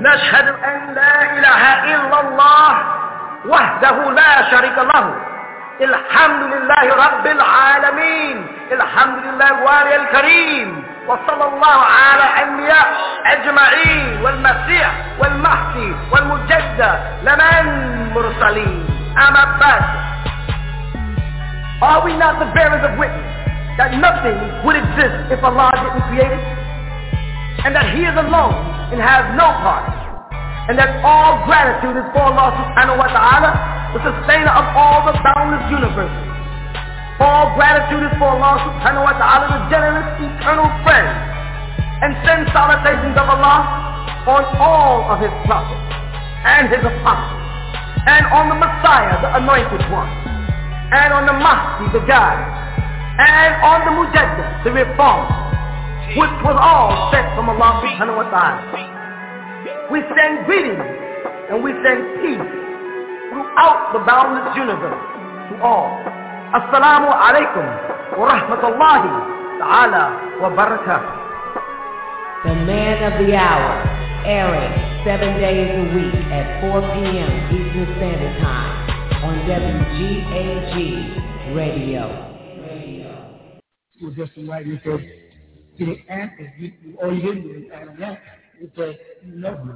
نشهد أن لا إله إلا الله وحده لا شريك له الحمد لله رب العالمين الحمد لله الوالي الكريم وصلى الله على الأنبياء أجمعين والمسيح والمهدي والمجدد لمن مرسلين أما بعد. Are we not the bearers of witness that nothing would exist if Allah didn't create it? And that He is alone and has no part? And that all gratitude is for Allah subhanahu wa ta'ala, the sustainer of all the boundless universes. All gratitude is for Allah subhanahu wa ta'ala, the generous eternal friend. And send salutations of Allah on all of His prophets and His apostles, and on the Messiah, the anointed one, and on the Mahdi, the guide, and on the Mujaddid, the reformer, which was all sent from Allah subhanahu wa ta'ala. We send greetings and we send peace throughout the boundless universe to all. Assalamu alaikum wa rahmatullahi ta'ala wa barakatuh. The man of the hour, airing 7 days a week at 4 p.m. Eastern Standard Time on WGAG Radio. You were just right. You said, see the answer. All you didn't do is add an answer. You said, you know you.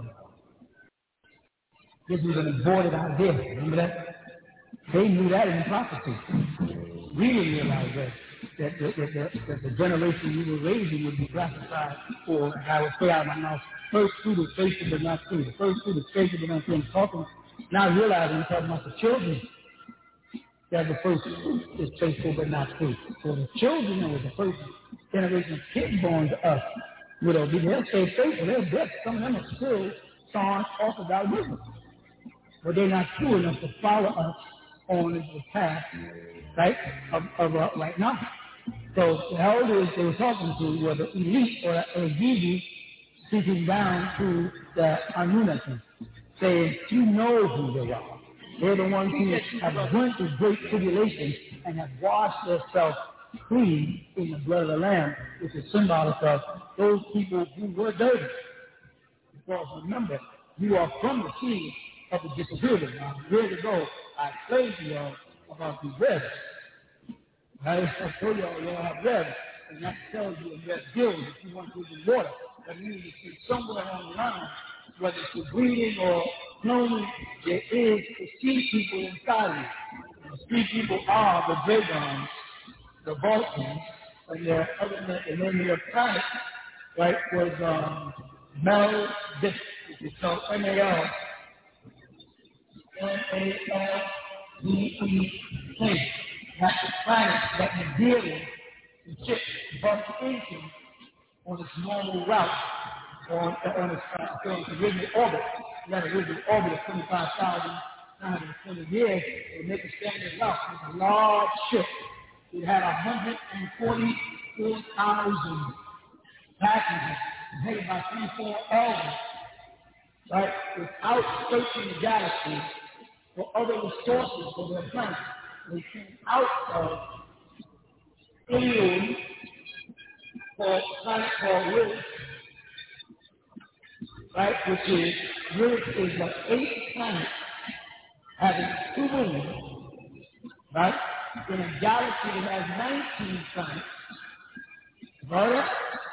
This was an aborted idea. Remember that? They knew that in prophecy. We didn't realize that the generation you were raising would be classified for, and I would say out of my mouth, first fruit is faithful but not true. The first fruit is faithful but not true. Talking, now realizing I'm talking about the children, that the first fruit is faithful but not true. For the children, that was the first generation of kids born to us, they'll stay faithful. They're dead. Some of them are still sawing off of our wisdom. But they're not true enough to follow us on the path, right, of right now. So the elders they were talking to were the elite or the Gigi speaking down to the Anunnaki, saying, you know who they are. They're the ones who have went through great tribulation and have washed themselves clean in the blood of the Lamb, which is symbolic of those people who were dirty. Because remember, you are from the seed of the disobedient. Now, years ago, I explained to y'all about the ribs. I told y'all have ribs, and that tells you in your gills if you want to drink water. That means if you're somewhere along the line, whether it's through breeding or cloning, there is the sea people inside you. The sea people are the Dragons, the Vulcans, and their other name of their planet, right, was Mel-Dick, which is spelled M-A-L-D-E-K. That's the planet that the dealing the ship bumped into on its normal route, on its original orbit. That original orbit of 25,920 years, they make a standard route. It's a large ship. It had 144,000 passengers, headed by 3-4 elders, right, without searching the galaxy for other resources for their planet. They came out of Ilium, for a planet called Risk, right, which is the 8th planet having 2 moons, right, in a galaxy that has 19 planets, right?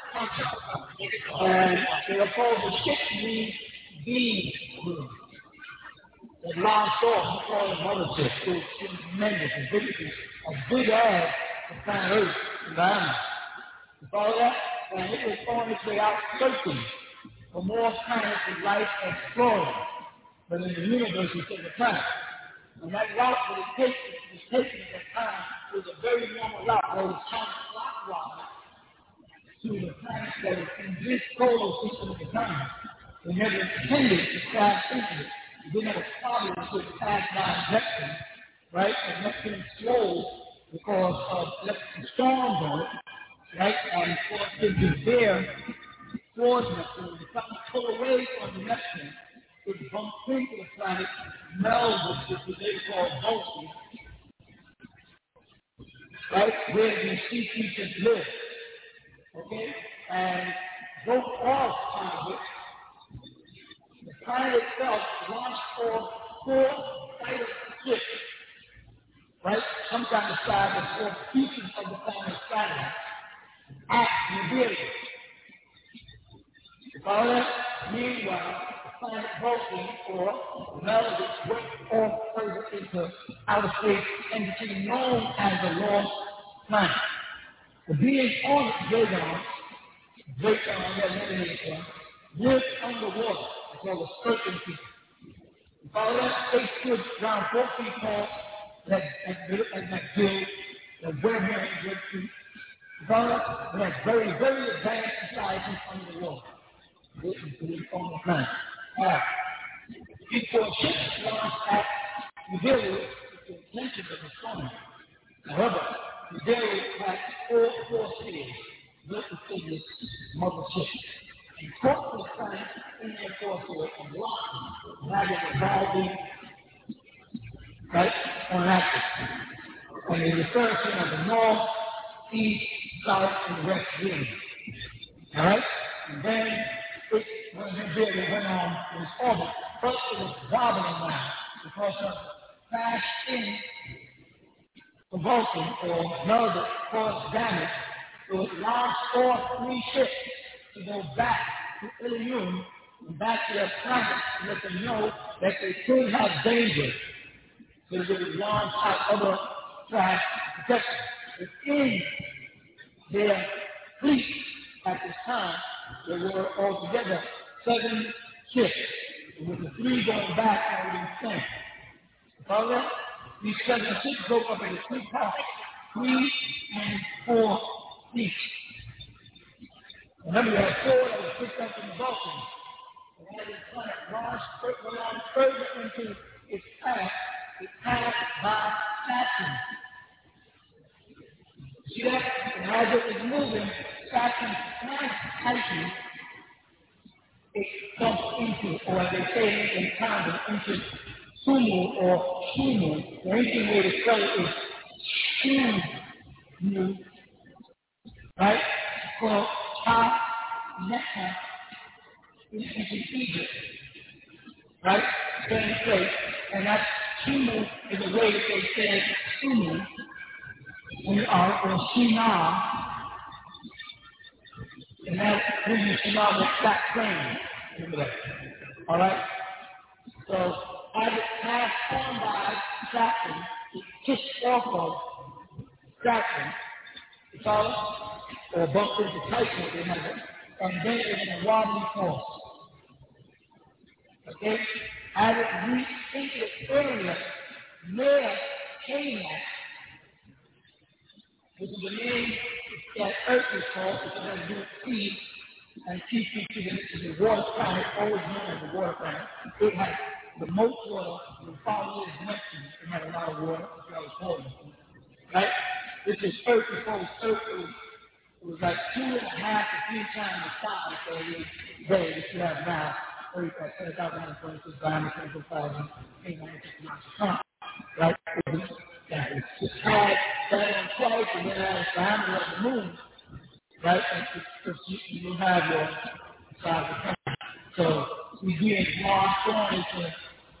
And they're called the 6B moons. That launched off, we call it Mother Ship. It was tremendous and big, as big as the planet Earth environment. You follow that? And it was on its way out searching for more planets and life exploring. But in the universe, we take the planet. And that route that it takes, was taken at that time, was a very normal route where it was counterclockwise to the planets that is in this solar system at the time. They never intended to pass into it. They didn't have a problem to pass by Neptune, right? And Neptune slowed because of electric storms on it, right? And for it to be there towards Neptune, the planet pulled away from the Neptune. It bumped into the planet Melvin, which is what they call Vulcan, right? Where these sea creatures live. Okay? And both off of it, the planet itself launched off 4 fighter ships, right? Sometimes described as 4 pieces of the planet satellite at Nibiru. Follow that? Meanwhile, the planet Vulcan or Melody went off further into outer space and became known as the lost planet. The beings on Dragon, lived underwater. It's called the serpent people. You follow that? They stood around 4 feet tall, that build, that wear hair and red feet. You follow that? They had very, very advanced societies under the water. On the planet. Before ships launched at Nibiru with the intention of destroying. However, Nibiru had all 4 cities built to this mother ship. And caught the planet in their forces and locked them, having a value, right, on axis. And they refer to them as the north, east, south, and west winds. All right? And then, when Nibiru went on in its orbit, first it was wobbling now because of fast in the Vulcan or Melody caused damage. So it launched all 3 ships to go back to Ilium and back to their planet to let them know that they still have danger. So they would launch out other craft protection. Within their fleet at this time, there were altogether 7 ships, with the 3 going back and within 10. Follow that? These 7 ships broke up into 2 parts, 3 and 4 each. Remember, you had 4 that was picked up in the Vulcan. And as the planet went on further into its path, it passed by Saturn. See that? And as it was moving, Saturn's planet Titan, it bumped into, or as they say in Canada, into Sumu or Shumu. The ancient way to spell it is Shumu, right? Called Ta-Neka in ancient Egypt, right? Same place. And that Shumu is a way that they say Sumu, or Shina. And that's who you see now with that plane. Remember that. All right? So, as it passed on by Saturn, it kissed off of Saturn, or bumped into Titan, remember, and then it was a wobbly force. Okay? As it reached into the area near Canaan, which is the name that Earth is called, which has to do with sea, and TP to the water planet, always known as the water planet. It had the most water, the following is mentioned, it had a lot of water, which I was calling it. Right? This is Earth, before Earth was like 2.5 to 3 times the size of the day that you have now. 30,026 diameter, 25,000, 860 miles. Right? It's had that on twice, and then had the diameter of the moon, right? And you have your size of time. So we get launched on into,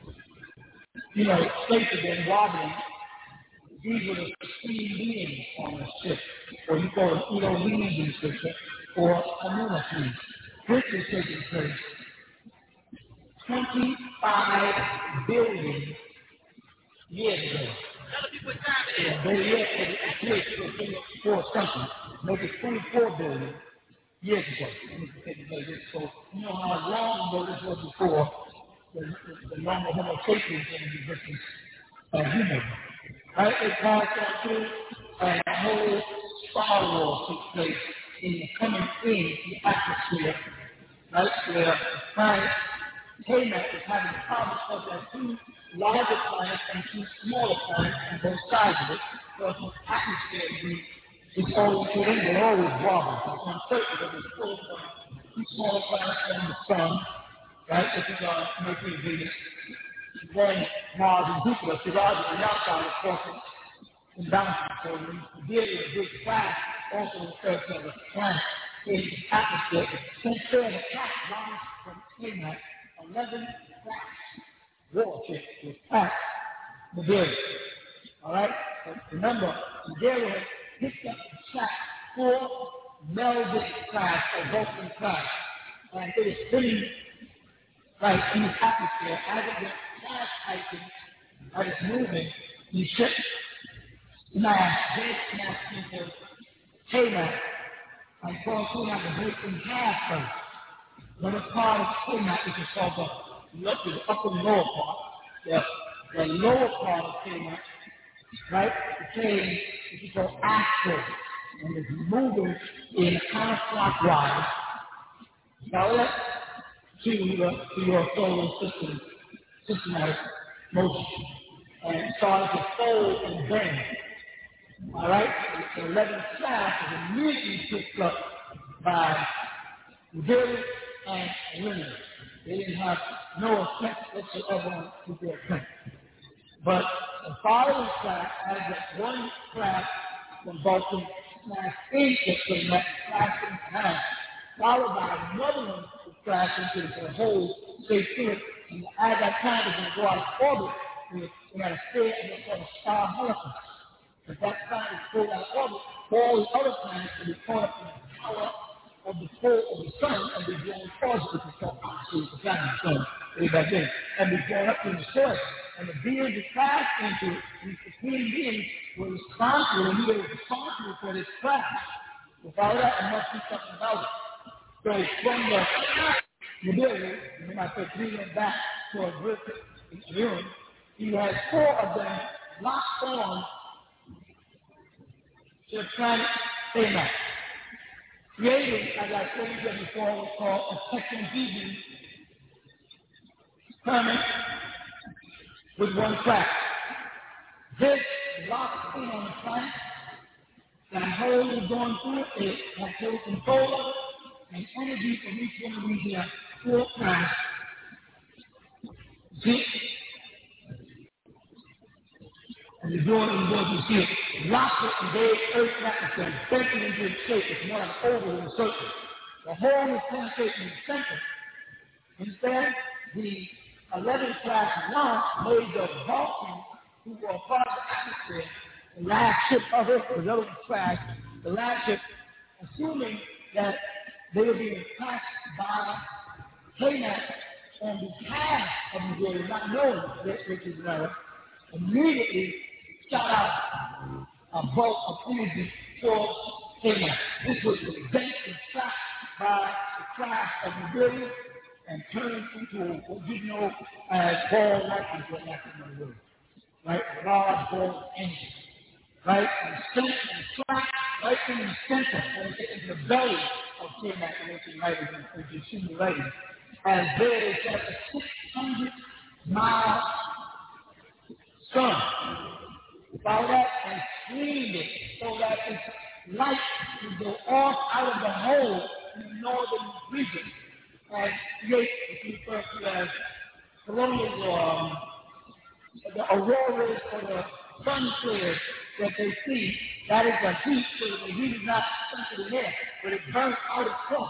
space again, wobbling. These were the 16 beings on the ship, or you call them Elohim system, or Anunnaki. This is taking place 25 billion years ago. They yet for something. Make it 24 billion years ago. So you know how long ago this was before the longer Homo sapiens in existence of humans. Right? It passed on through a whole star war took place in the coming in the atmosphere. Right? Where the planet K-Mac is having a problem because there are 2 larger planets and 2 smaller planets on both sides of it. So the atmosphere is always within, they always wobble. It's uncertain that it's full of 2 smaller planets and the sun, right? This is Mercury and Venus. Then Mars and Jupiter, Sirius on the outside, of course, in balancing. So when you deal with a big class, also refers to the planet in the atmosphere. Since they're an attack launched from K-Mac, 11 warships to attack Nigeria. All right? But remember, Nigeria had picked up and shot 4 Melvin class or Vulcan class. And it was spinning right in the atmosphere as it went fast hiking, as it's moving, the ship smashed dead smashed into K-Mac. And Paul K-Mac was break in half first. When it's part of K-Mac, which is called the upper and lower part, the lower part of K-Mac, right, became what you call axle, and it's moving in counterclockwise, now to your solar system, systematic motion, and started to fold and bend. All right, the 11th class was immediately picked up by Nigeria and women. They didn't have no effect whatsoever on nuclear attack. But the following class had that one class from Vulcan smashed into the next class in half, followed by another one to crash into the whole space field. And at that time, it was going to go out of orbit. We had a stay in what's called a star helicopter. At that time, it pulled out of orbit. All the other planets would be caught up in the power of the pull of the sun and be blown towards it, which is called oxygen, the planet sun, way back then, and be blown up in the soil. And the beings that crashed into it, these supreme beings were responsible, and they were responsible for this crash. Without that, there must be something about it. So from the building, when I said bring them back to a brick room, he had 4 of them locked on to the planet K-Mac. Creating, as I told you before, was called a techno-vegan permit with one crack. This locked in on the planet, that hole is going through it, it has full control of it, and energy from each one of these 4 cracks. See? And you're doing you see it, lock it and gave Earth's atmosphere, bent it into its shape. It's more like an oval in a circle. The hole is penetrating in the center. Instead, the 11th class launch made the Vulcans, who were a part of the atmosphere, the last ship of it, the 11th class, the last ship, assuming that they were being attacked by K-Mac on behalf of Nigeria, not knowing that which is right, immediately shot out a bolt of energy towards K-Mac. This was bent and shot by the crash of Nigeria and turned into what you know as ball lightning, for lack of another word, right? A large ball of energy, right? And sent and slapped right in the center, and in the belly of K-Mac and ancient writers and human writers. And there they set a 600-mile sun. About that and screamed it so that its light would go off out of the hole in the northern region and create what we refer to as colonial the auroras or the sun flares that they see. That is the heat, so the heat is not centered in there, but it burns out itself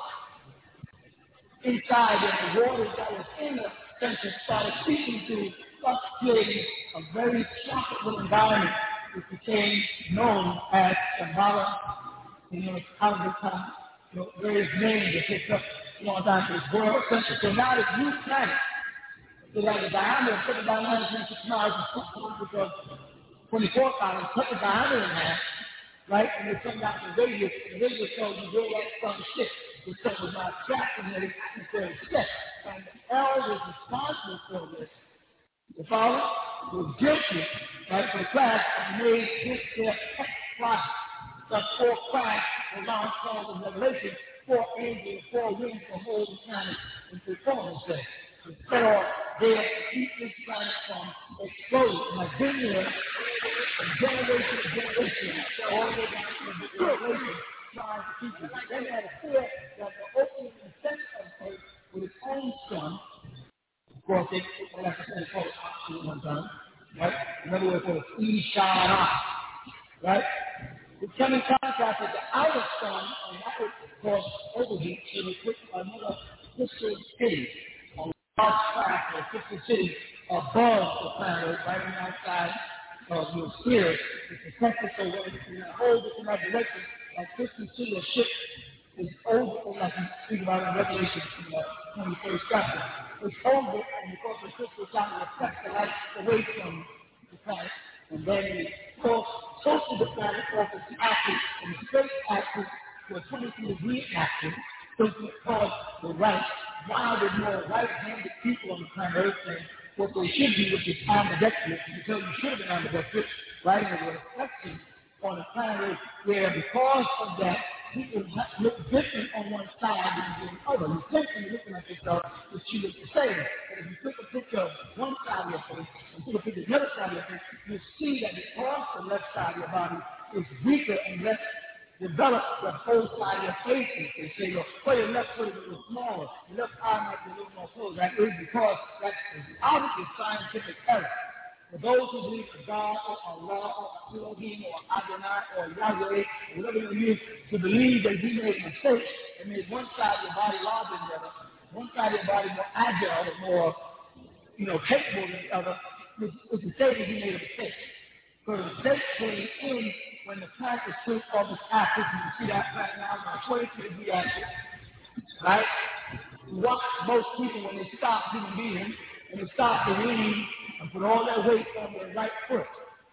inside, and the waters that was in the center started seeping through, thus creating a very tropical environment which became known as Shambhala. It's out of the time, various names that picked up a long time to this world center. So now this new planet, so that the diameter of 7,926 miles is because 24 miles, cut the diameter in half, right? And they come down to the radius, and the radius tells you where that sun sits. The sun was not trapped in the atmospheric shift. And L was responsible for this. The father was guilty, right, for the crash and made this their project. The 4 cracks were now called in Revelation, 4 angels, 4 wings to hold the planet in performance day. To set off there to keep this planet from exploding. And I've been here from generation to generation, all the way down to the generation, trying to keep it. They had a fear that the opening in the center of the earth with its own sun, of course, they called it oxygen one time, right? Another word called E-shine ox, right? It came in contact with the outer sun, and that would cause overheat, so they put another crystal city on the large craft or 50 cities above the planet, right on the outside of your spirit. It's protected so when it's in a whole different direction, like 50 cities of ships is over, like you speak about in Revelation, 21st chapter. It's over, and because the crystal trying to reflect the light away from the planet, and then it goes close to the planet, off its axis, and the straight axis to a 23-degree axis, so it's called the right. Now there's more right-handed people on the planet Earth than what they should be, which is ambidextrous, because you should have been ambidextrous, right? And there's a reflection on the planet Earth where because of that, people look different on one side than the other. You think when you're looking at yourself, that you look the same. But if you take a picture of one side of your face and take a picture of the other side of your face, you see that because the left side of your body is weaker and less developed, the whole side of your face is. They say, your left foot is a little smaller, your left eye might be a little more closed. That is because that's out of the scientific error. For those who believe in God or Allah or Elohim or Adonai or Yahweh or whatever you use to believe that He made a mistake and made one side of your body larger than the other, one side of your body more agile or more, capable than the other, it's to say that He made a mistake. So the mistake came in when the planet is switched off its axis, and you see that right now on a 22-degree axis, right? You watch most people when they stop human beings and they stop to lean and put all their weight on their right foot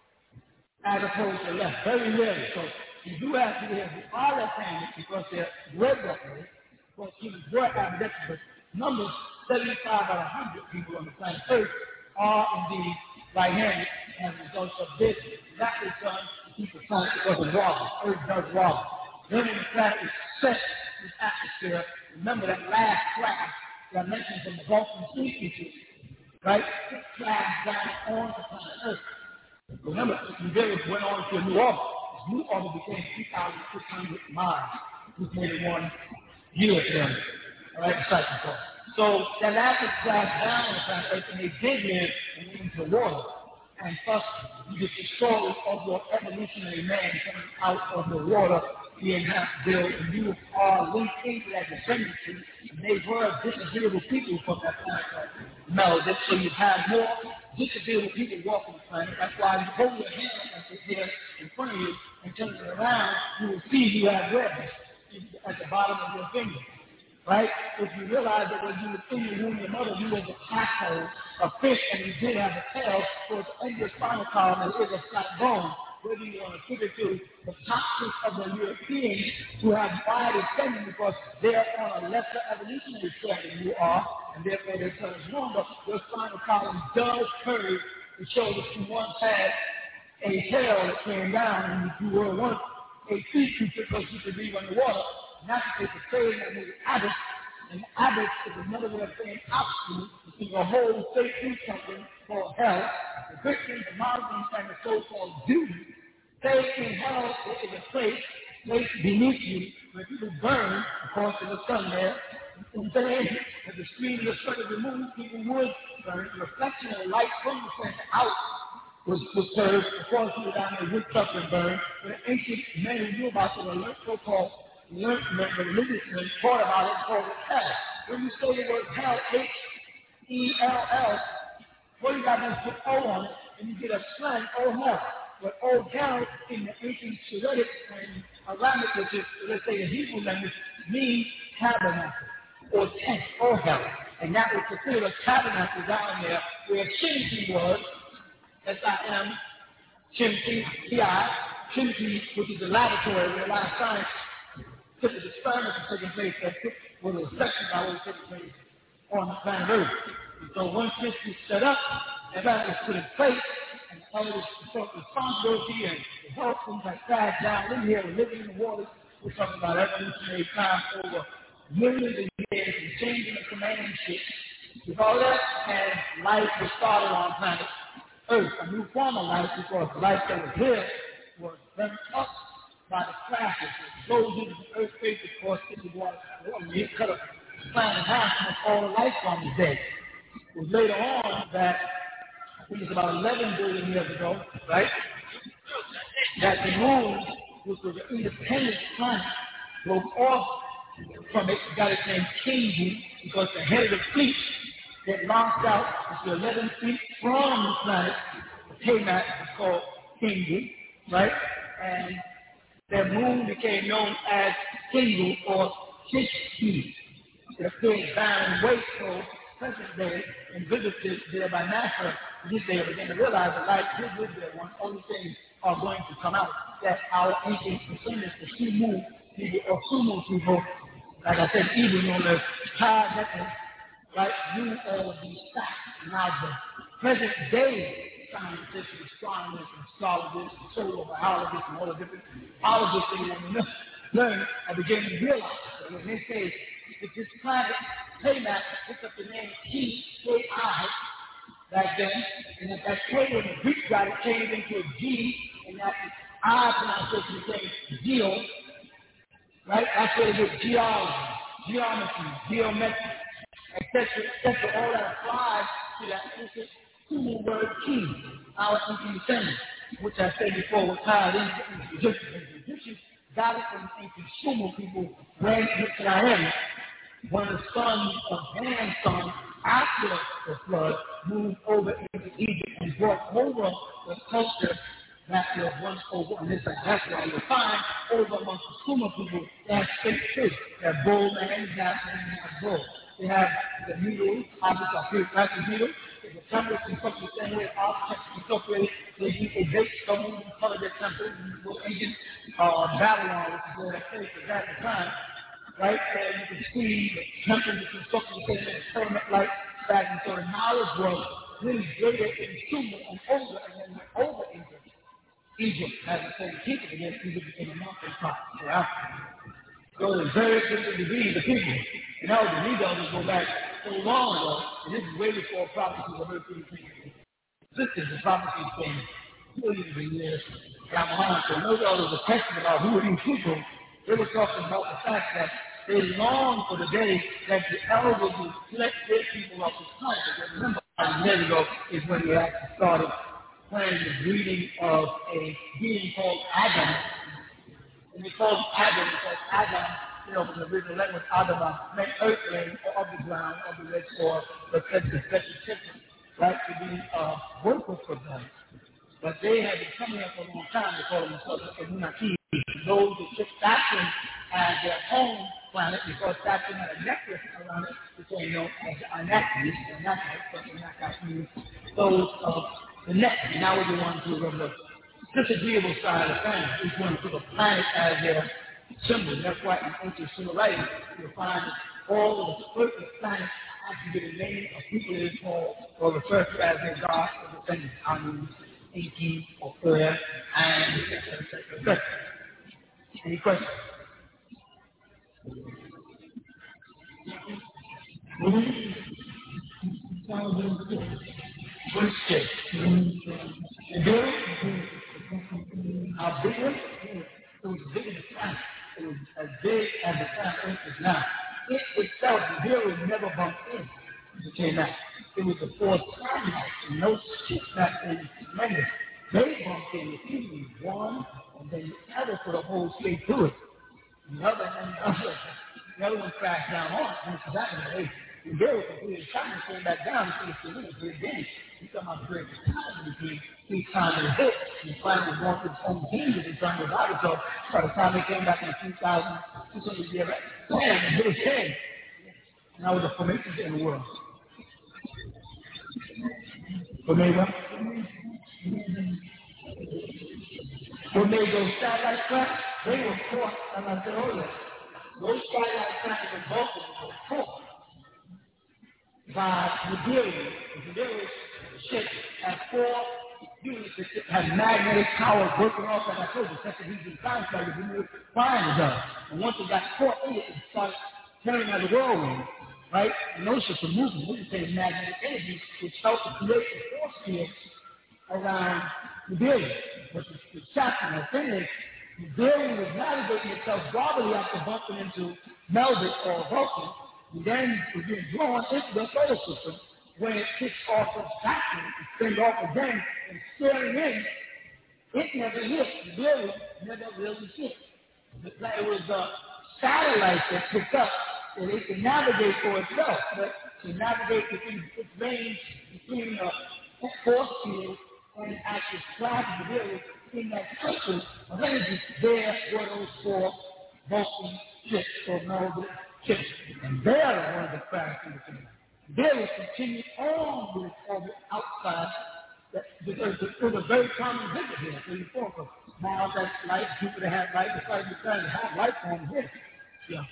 as opposed to left. Very rarely. So you do have people here who are left-handed because they're bred that way, because humans were ambidextrous, but numbers 75 out of 100 people on the planet Earth are indeed right-handed as a result of this. That is done to keep the planet because of wobble. Earth does wobble. Then when the planet is set in the atmosphere, remember that last crash that I mentioned from the Gulf and Sea features, right? It crashed down on the planet Earth. Remember, the Nigeria went on to New Orbit. New Orbit became 3,600 miles, which made it 1 year to them. All right, the cycle course. So that last crashed down on the planet Earth, and they did live into the water. And thus, you get the story of your evolutionary man coming out of the water, being half-built, and you are linked into that descendancy. And they were disagreeable people from that planet melted, so you have more disagreeable people walking the planet. That's why you hold your hand as it's here in front of you and turn it around, you will see you have redness at the bottom of your finger. Right? If you realize that when you were in the womb of your mother, you was a tadpole, a fish, and you did have a tail, so it's under your spinal column and it's a flat bone. Whether you want to figure to the toxics of the Europeans who have wide extension because they're on a lesser evolutionary track than you are, and therefore they're so longer, your spinal column does curve to show that you once had a tail that came down and you were once a sea creature because you could live underwater. Not to take the trade that made abyss, and abyss is another way of saying obstacle, which is a whole state through something called hell. The Christians, the Muslims, and the so-called Jews say in hell is a place beneath you where people burn, of course, in the sun there. And saying that the screen of the sun is removed, people would burn. The reflection of the light from the sun out was served. Of course, people down there would suffer and burn. But the ancient men who knew about the so-called the religious men taught about it called hell. When you say the word hell, H-E-L-L, what you got to put O on it, and you get a slang, O hell. But O hell in the ancient Syriac and Aramaic, which is, let's say, the Hebrew language, means tabernacle or tent, O hell. And that was considered a tabernacle down there where Chimti was, S-I-M, Chimti, T-I, Chimti, which is a laboratory where a lot of science took the experiments that taking place that was a section that was taking place on the planet Earth. And so once this was set up, and that was put in place, and all this responsibility and the health things like crashed down in here, we're living in the waters, we're talking about evolutionary time over millions of years and changing the command shit. With all that, and life was started on planet Earth, a new form of life, because the life that was here was burnt up by the crashes. It goes into the earthquake, of course, into water. You cut a planet in half, and all the life form is dead. It was later on that, I think it's about 11 billion years ago, right, that the moon, which was an independent planet, broke off from it, got its name Kingu, because the head of the fleet that launched out into 11 feet from the planet. The K-Mat is called Kingu, right? And their moon became known as Kingu or Kishki. It appeared barren waste till present day and visited there by NASA. This day began to realize that life did live there. One only things are going to come out that our ancient descendants, the Sumu people or Sumu people, like I said, even known as Ka-Neku, right, knew all of these facts. Now the present day scientists, astronomers, and astrologers, and solar biologists, and all the different biologists they want to learn are beginning to realize that when they say that this planet K-Mat picked up the name K-I back then, and that K when the Greek got it changed into a G, and that I pronunciation became Geo, right? That's where they get geometry, geometry, etc., etc. All that applies to that ancient Sumu word key, our ancient descendants, which I said before was tied into the Egyptians got it from the ancient Sumu people when Israel, one of the sons of Ham's son after the flood, moved over into Egypt and brought over the culture that was once over on this side. That's why you'll find over amongst the Sumu people, they have six fish. They have bull man, they have bull. They have the needles, objects are pretty practice needles. The temples constructed the same way architects constructed. They use a base stone and color their temples. Ancient Babylon, which is where that place was at the time. Right? And you can see the temples were constructed the same way, pyramid-like pattern. So the knowledge was really greater in Sumer and over, and then over Egypt has the same people against Egypt became a mountain top for Africa. So it's very different degrees of people. And now the Negroes go back so long ago, and this is way before prophecies of earthly people. This is the prophecies from millions of years down the line. So no doubt there's a question about who are these people. They were talking about the fact that they long for the day that the elders would let their people off the planet. Because remember, 1,000 years ago is when they actually started planning the breeding of a being called Adam. And they called him Adam because Adam, you know, from the original language, Adama, meant earthling or of the ground, of the red soil, but said the special chicken, right, to be workers for them. But they had been coming here for a long time. They called themselves the Anunnaki. Those who took Saturn as their home planet because Saturn had a necklace around it, became known as the Anunnaki. But Anunnaki means those of the neck. And now we're the ones who are the disagreeable side of the family. Each one took a planet as their symbol. That's why in ancient Sumer writing, you'll find that all of the earthly planets actually get a name of people they call or refer to as their god or descendants. I mean, Enki or Ur, and etc. Any questions? What is it? How big was it? It was bigger than the planet. It was as big as the planet Earth is now. It itself, the bill was never bumped in. It came out. It was the fourth time house, and no shit back then is tremendous. They bumped in the TV, one, and then the other put a whole straight through it. The other one crashed down on it, and it's that in the way. The bill completed time and came back down and finished the winner for the game. He's talking about great time between each time it hit, and finally going through some changes and trying to revive itself. By the time they came back in 2,200 years, bam, it was dead. Now with the formations in the world. Omega. When they go satellite crash, they were caught, as I said earlier. Those satellite crashes in Baltimore were caught by Nigeria. Nigeria's ship had 4 units that had magnetic power working off, as I told you, such that he's been contracted to move flying it down. And once it got caught in it, it started turning as a whirlwind. Right? And those ships are moving. We can say magnetic energy, which helps to create a force field around the building. But the shocking thing is, the building was navigating itself broadly after bumping into Meldick or Vulcan, and then was being drawn into the solar system. When it kicks off of Saturn and spins off again and staring in, it never hit. The building never really hit. It was the satellite that picked up, so they can navigate for itself. But to navigate within its range between the force field and actual plasma material in that circle of energy. There were those four Vulcan ships or Melville ships. And they're one of the crashed into the thing. They will continue on with its orbit outside. Because it was a very common visit here. So you talk of Mars has light, Jupiter has light, the side of the sun has light on here. Yeah.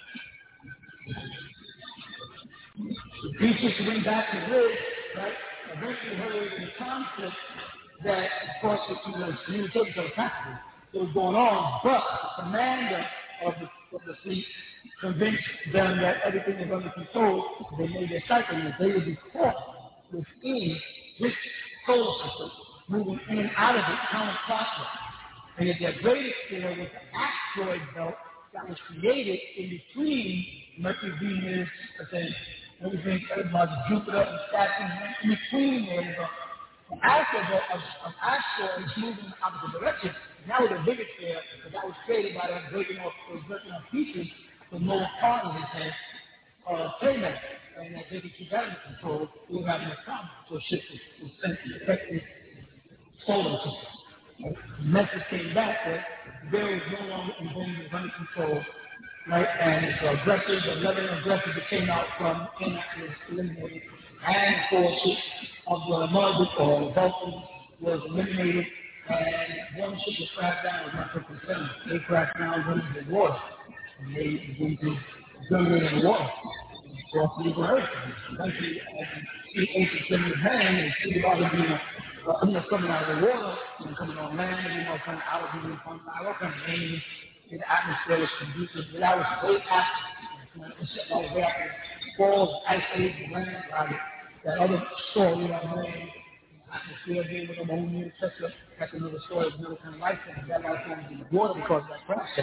The pieces went back to Ridge, right? Eventually heard in the conflict that, of course, it was communication telepathy that was going on, but the commander of the fleet convinced them that everything was under control. They made their cycle, and they would be caught within this solar system, moving in and out of it counterclockwise. And at their greatest scale was the asteroid belt that was created in between Mercury, Venus, everything about Jupiter and Saturn. In between there was an asteroid of asteroids moving in the opposite direction. And that was the biggest scale, but that was created by them breaking off pieces from lower part of his head, payment. And that they could keep that under control, we were having a problem. So shit was sent to affect the solar system. The message came back that there was no longer under control, right? And it's aggressive, the level of aggressive that came out from was eliminated, and the forces of the Marduk or Vulcan was eliminated, and one ship was crashed down with not 50%. They crashed down into the water, and they began to generate in the water. Well, you can hurt eventually, see ancient in your hand and see about it being coming out of the water and coming on land, coming out of the all kind of names in the atmosphere was conducive. But that was way after. That was way after the falls, ice age, land, that other story that land, atmosphere being with ammonia, etc. That's another story of another kind of life form. That life form is in the water because of that crash.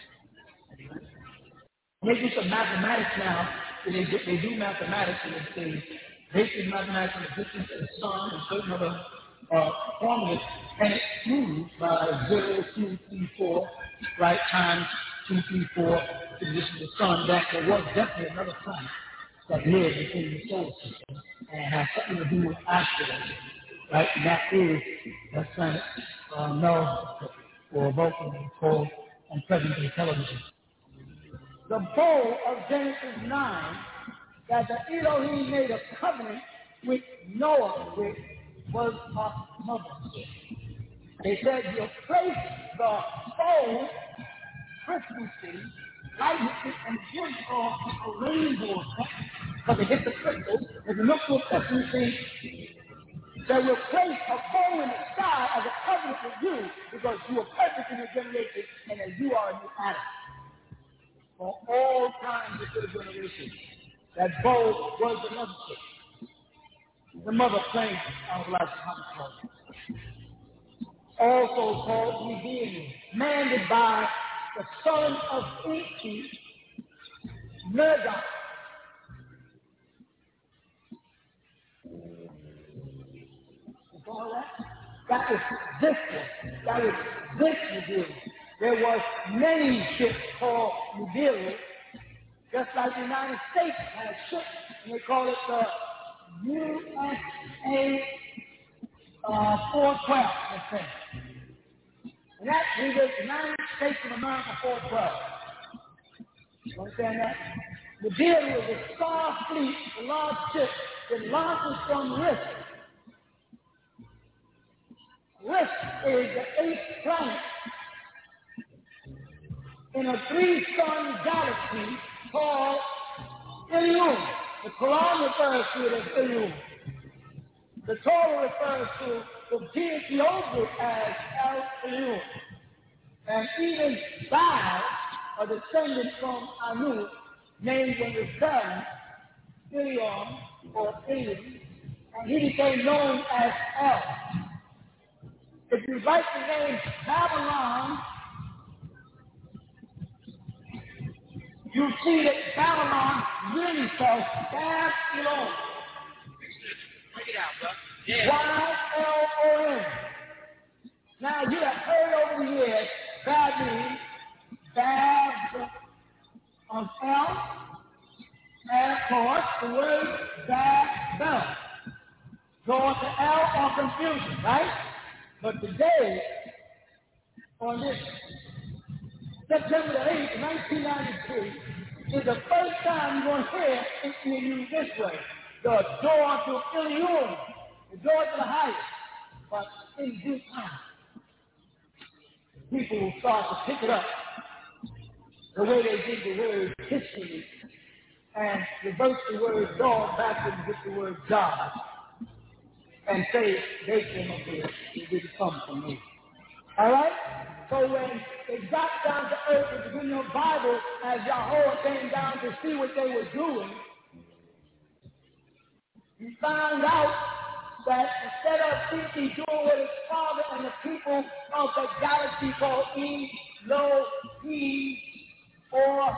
They do some mathematics now. They do mathematics, and they basic mathematics on the distance of the sun and certain other formulas, and it proves by 0, 2, 3, 4, right, times 2, 3, 4, to the distance of the sun, that there was definitely another planet that lived within the solar system and has something to do with asteroids, right? And that is the planet Melville or Vulcan called on present-day television. The bowl of Genesis 9 that the Elohim made a covenant with Noah with was a mothership. They said you'll place the bowl, frequency, lighten it, and give off a rainbow effect because it hit the crystal. If you look for a frequency, that will place a bowl in the sky as a covenant with you because you are perfect in your generation and that you are a new Adam. For all times of the generation, that bowl was the mothership. The mother plane of life also called Redeeming, manned by the son of Enki, Murdoch. That was this one. That was this Redeeming. There was many ships called Nibiru, just like the United States has ships, and they call it the USA 412, let's say. And that is the United States of America 412. You understand that? Nibiru is a star fleet, a large ship that launches from Risk. Risk is the 8th planet in a 3-sun galaxy called Ilium. The Quran refers to it as Ilium. The Torah refers to the deity over it as El Ilium. And even Baal, a descendant from Anu, named in the sun Ilium or Ilium, and he became known as El. If you write the name Babylon, you see that Babylon really spells Babylon. Break it out, bro. Yeah. Y-L-O-N. Now, you have heard over the years, Bab means Bab of L, And of course, the word Babel. Draws the L or confusion, right? But today, on this September the 8th, 1993, is the first time you're going to hear it being used this way. The door to Ilium, the door to the highest. But in due time, people will start to pick it up the way they did the word history and reverse the word dog backwards with the word God and say they came up here, it didn't come from me. All right? So when they got down to earth at the beginning of the Bible, as Yahweh came down to see what they were doing, he found out that instead of simply doing what his father and the people of the galaxy called Elohim or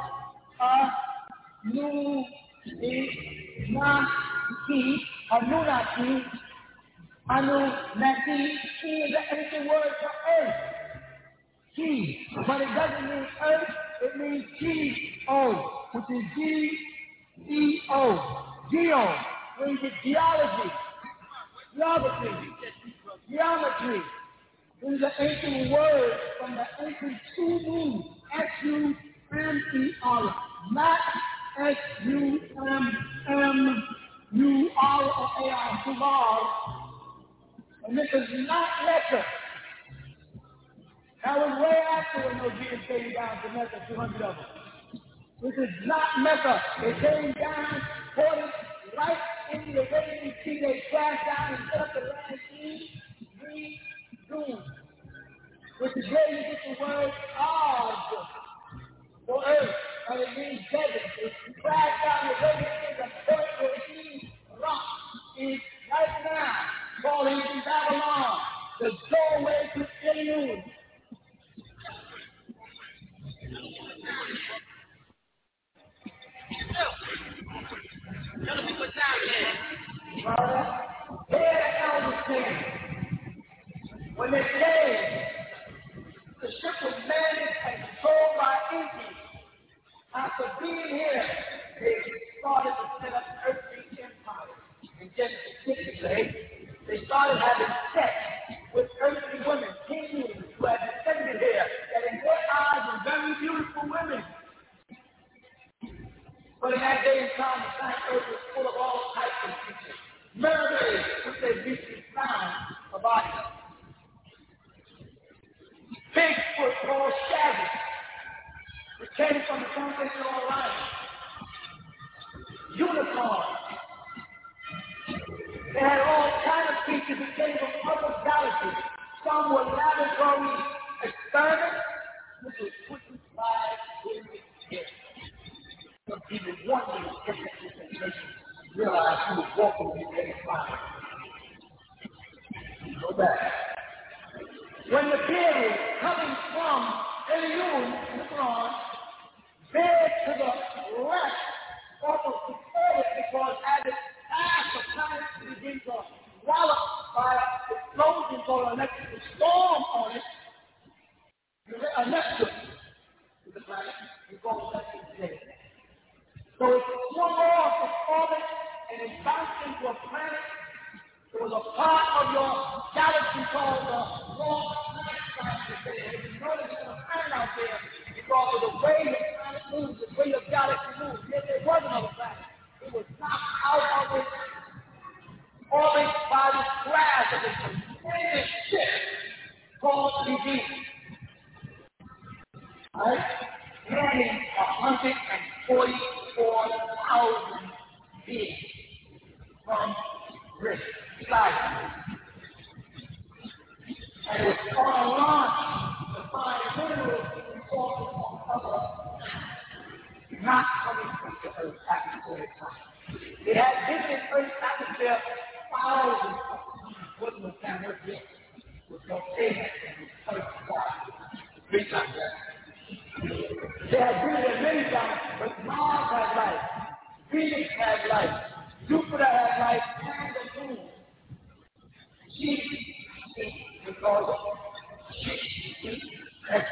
Anunnaki is the ancient word for earth. G, but it doesn't mean earth, it means G-O, which is G-E-O. Geo means geology, geometry. This is an ancient word from the ancient Sumer, S-U-M-E-R, not S-U-M-M-U-R-O-A-R, Sumar. And this is not Mecca. That was way after when those Jews came down to Mecca, 200 of them. This is not Mecca. They came down, ported right into the Arabian Sea. They crashed down and set up the land Re-Dun, which is where you get the word Oz for earth, and it means desert. It crashed down the Arabian Sea, the point where Rock is right now, calling in Babylon, the doorway to Ilium. Here the elders came. When they came, the ship was manned and controlled by Enki. After being here, they started to set up earthly empires. In Genesis 6, they started having sex with earthly women, kings who had descended here, that in their eyes were very beautiful women. But in that day and time, the planet Earth was full of all types of creatures. Mermaids, which they recently found about them. Bigfoot called Shaggy, which came from the foundation of Orion. Unicorns. They had all kinds of creatures that came from other galaxies. Some were laboratory experiments, which was put inside in the air. Some people wanted to get this information, realize who was walking in their fire. Go back. When the period coming from Ilium, veered to the left, almost before it, because as it passed, the planet began to wallop by explosions or electric storm on it. Neptune is the planet, we call Neptune today. So it swung off the orbit and it bounced into a planet. It was a part of your galaxy called the Long Night there. You notice there's a planet out there because of the way the planet moves, the way your galaxy moves. Yet there was another planet. It was knocked out of its orbit by the crash of this tremendous ship called BB. Right? Carrying 144,000 beings from Rift Side. And it was on a launch to find minerals and sources on other planets, not coming from the Earth's atmosphere at time. It had visited Earth's atmosphere thousands of times. Wasn't no time Earth yet. With no data and Earth's side. Big time, they had visited many times, but Mars had life, Venus had life, Jupiter had life, and the moon. Because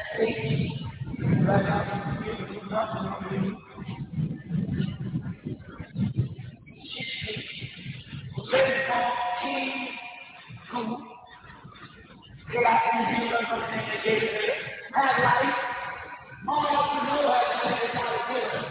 right now, clean food. They got everything they gave it. Had life. All you know had life without it.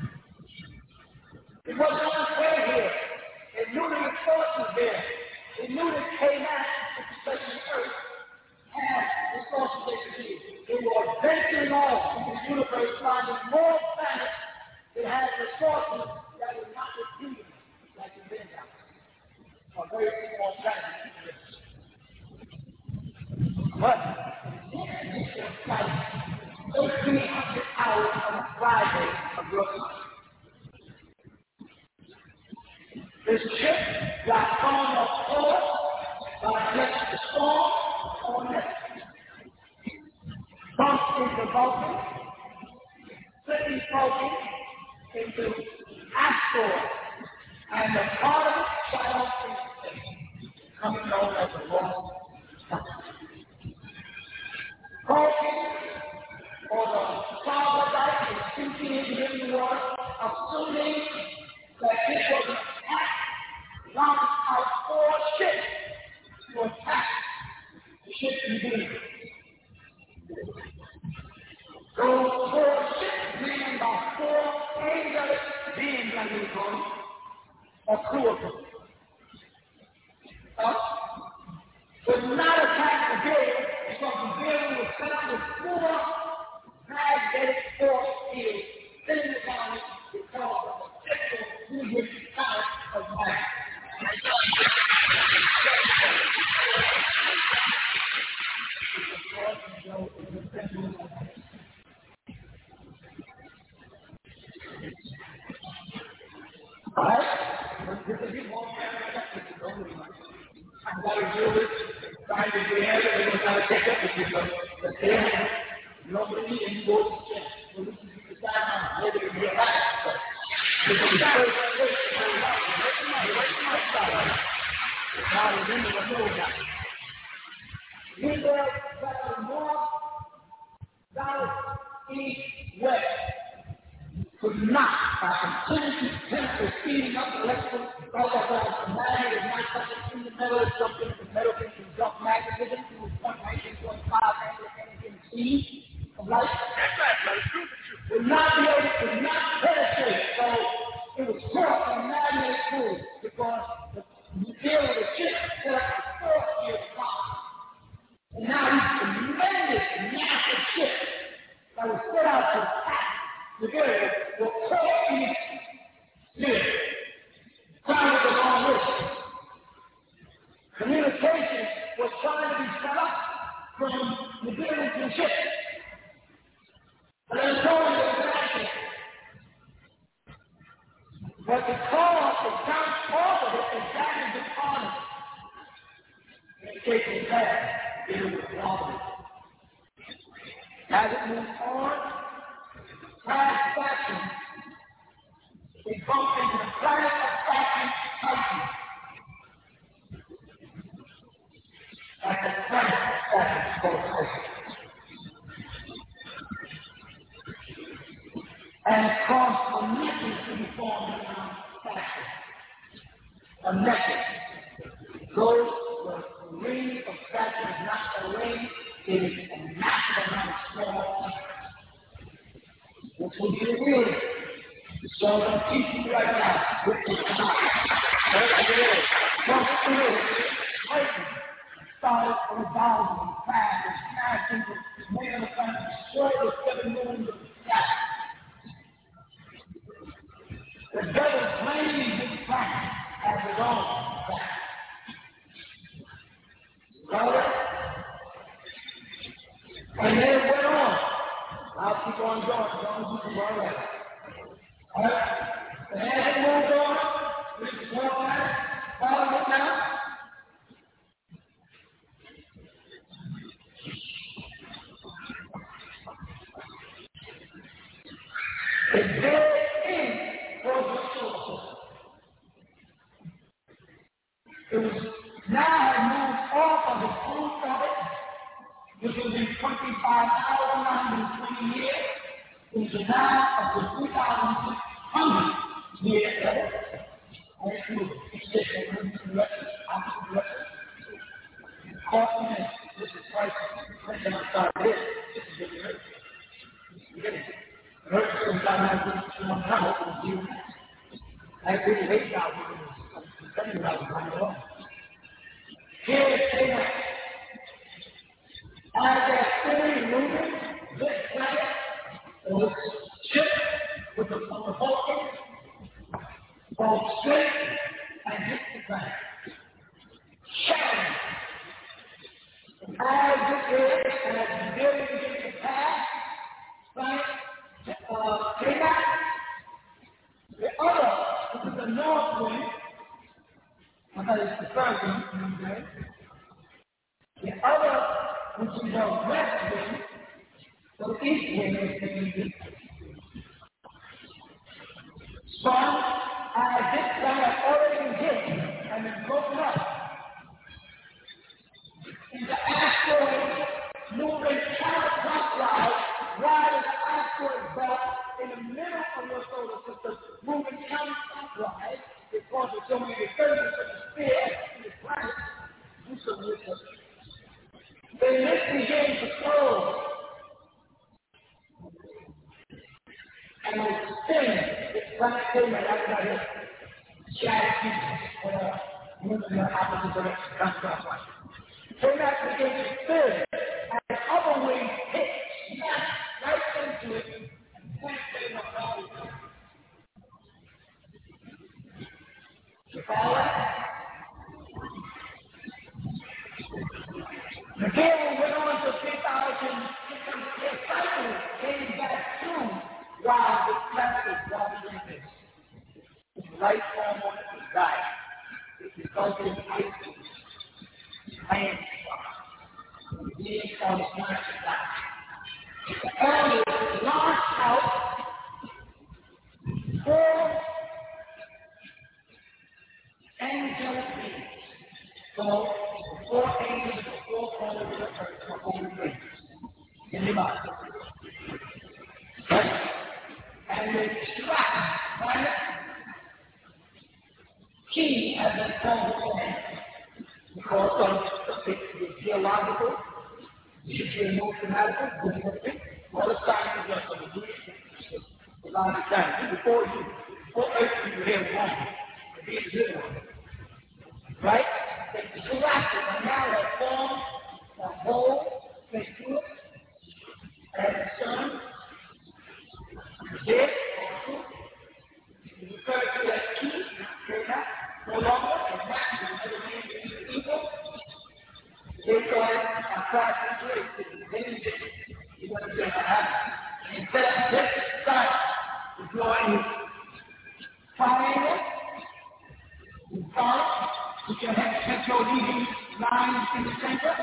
It wasn't unfair here. They knew the resources there. They knew that Canaan, especially Earth, had resources they could use. They were venturing off in the universe, finding more planets that had resources that were not repeated, like the Venus, or very small planets. But it was like 1,800 hours on a Friday of your life. This ship got thrown off course by the storm on it. Bumped into Vulcan, slipping Vulcan into asteroid, and the part of it shot off in space, coming known as the Lost Vulcan, or the Starlight, is sinking into the water, assuming that it was an attack, launched out 4 ships to attack the ships in Venus. Those 4 ships manned by 4 angelic beings, like we call them, or crew of them. Would not attack the building because the building was set up with 4 magnetic force fields sitting around it because of the sexual movement power of life. I'm going to do this, trying to do it, and we're going to take up with you, but they have nobody and you go to the chest. So this is the time I'm ready to be alive. This is the first place to go out. Now, remember what knows that. We were the north, south, east, west. Could not, by continuously speeding up the electrical, the magnet is not touching in the metal, it's something the metal can conduct magnetism to a point 19.5 energy and speed of light. That's right, brother. Would not be able to not penetrate, so it was caught in a magnetic field because the deal with the ship set up a force-field box. And now these tremendous, massive ships that were set out to attack the area were caught in its sphere, traveled along with it. Communication was trying to be set up from the building to the ship. But they told me exactly. But because the bounce off of it exactly the part of it, it takes back, it was wobbling. As it moved on, past Saturn, they bumped into the planet of Saturn, Titan. Like the planet of Saturn, called Titan. And caused a necklace to be formed around Saturn. A necklace. Those the ring of Saturn is not a ring, it is a massive amount of small pieces. Which will be revealed. So I'm going to teach you right now. Which is not. Once through, Titan started revolving fast and smashed into made of the planet, destroyed the 7 moons of the sky. The devil claimed this planet as his own planet. Got it? And then it went on. I'll keep on going as long as you can go on. All right? And as it moved on, this is one planet. Follow it now. The dead end was the source. It was now had moved off of the proof of it, which was in 25,920 years, into now of the 3,600 years. And it was that was going on. Here they went. As they're still moving, this planet was shipped with the Vulcan, goes straight and hit the planet. Shattering. As it is, and as the building begins to pass, planet came out. The other, which is the north wind, I thought it's the first one, okay? The other, which is the west wind, the east wind is the sun, as this planet already hit and been broken up into asteroids moving counterclockwise right as the asteroid belt in the middle of your solar system, moving counterclockwise because of so many disturbance of the sphere and the planet. They lift begin to flow and they spin. It's planet came and everybody shattered pieces moving in the opposite direction, counterclockwise. So that begins to spin and the other wing hits, snaps right into it, and points it up all the time. You follow that? Again, we went on to 3,000 cycle came back to while the planet was wobbling in this. The light form on it was dying. It resulted in ice land. Being on the planet to die. And it launched out 4 angelic beings. So, 4 angels, 4 corners of the earth, are holy beings in the body. Right? And they track planet key as a form because of the geological, the geomathematical, all the sciences are going to do it. A lot of times, before Earth, you hear wrong. It's good one. Right? They track it, and now they form a whole, they do it, and the sun, this, you refer to as key, no longer, and that's evil. They call it a practice race. You want to say that. Instead of this side, we're drawing triangle, you follow, you can have heterogeneous lines in the center.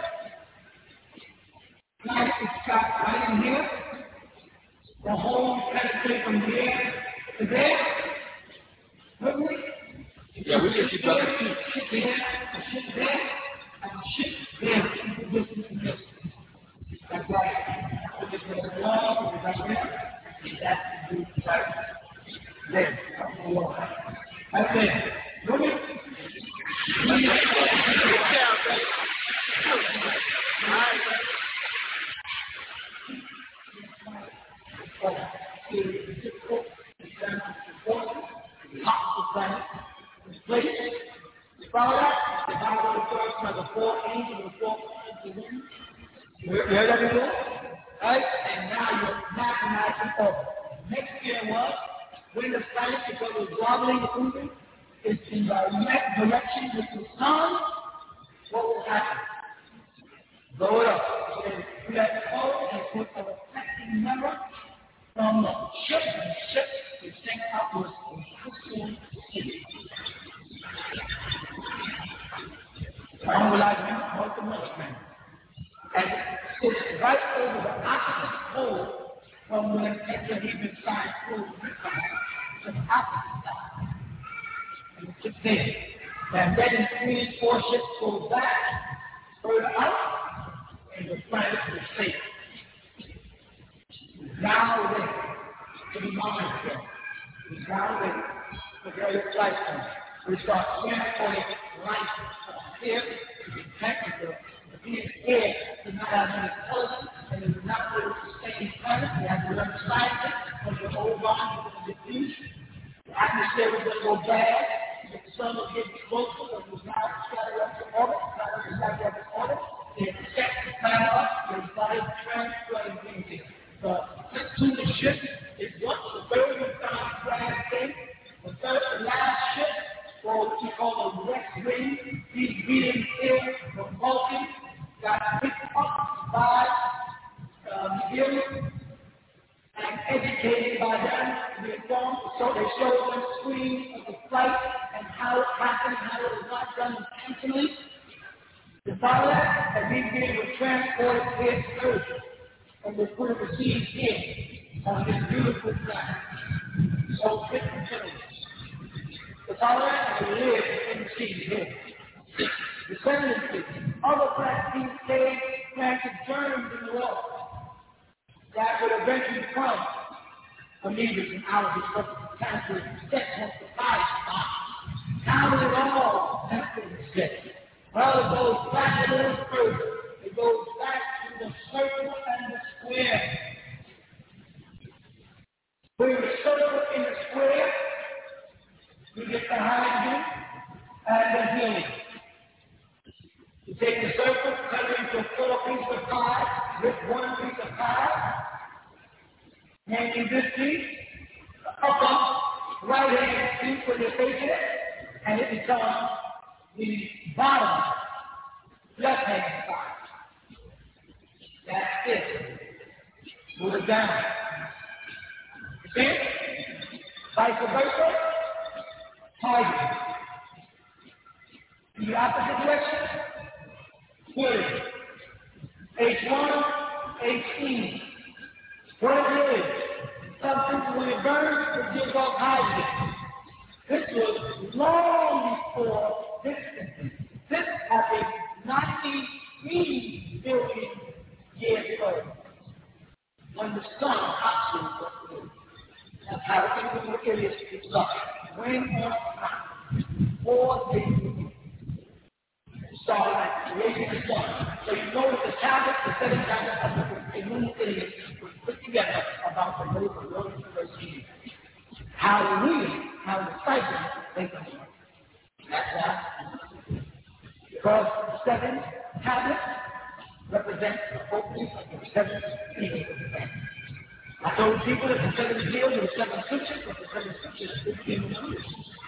Now it's got right in here. The whole penetrate from here to there. Wouldn't we? Yeah, we just keep up the feet. Shit there, shit there, and shit there. That's right. If it's a wall, it's right there. That's the right there. That's it. Wouldn't it? Follow that? The Bible refers to the 4 angels and the 4 corners of the wind. Where does it go? Right? And now you're mathematical over. Next year was when the planet, because it was wobbling and moving, is in direct direction with the sun. What will happen? Blow it up. And we have to go and put a reflecting mirror from the ship, and the ship is sent upwards in crystal city. I will like you most of most men. And it's right over the opposite pole from when the Hebrew side pole to the opposite side. And it's there. And then 3, 4 ships go back further out, and the planet is safe. Now ready to be monitored. It's now ready for various lifetimes. We start transporting life from here to be technical. Being here does not have any intelligence and is not able to stay in planet. We have to learn science from the old body to the future. The atmosphere will just go bad. The sun will get closer, the reading here from Vulcan, got picked up by McGill and educated by them to be informed. So they showed them screens of the flight and how it happened, how it was not done intentionally. The pilot and these men were transported here to Earth and were put to receive here on this beautiful planet. So 50 generations. The pilot and the live in the sea here. The sentences, other vaccines say planted germs in the water that would eventually become amoebas and allergies, but cancer, sex, hospitality. How did it all happen? Well, it goes back a little further. It goes back to the circle and the square. Where the circle and the square, you get the hydrogen and the helium. You take the circle, cut it into 4 pieces of pie, rip 1 piece of pie, and in this piece, the upper right-hand piece where your face is, and it becomes the bottom left-hand side. That's it. Move it down. You see it? Vice versa, hydrogen. In the opposite direction, helium. H1, H. What it is, substance when it burns, it gives off hydrogen. This was long before this happened 93 billion years ago, when the sun oxygen was produced. That's how things in the history started. When on time, 4 days ago, started creating the sun. So you know that the tablets, the 7 tablets of the moon idiot was put together about the middle of the first year. How we, how the cycle, they come from. That's why. Because the 7 tablets represent the opening of the 7 seals of the family. I told people that the 7 seals are the 7 scriptures, but the 7 scriptures are 15 years.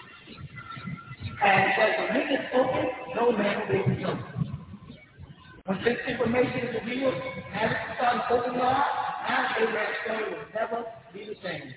And as the ring is open, no man will be able to know. When this information is revealed, as it starts opening up, now Abraham's story will never be the same.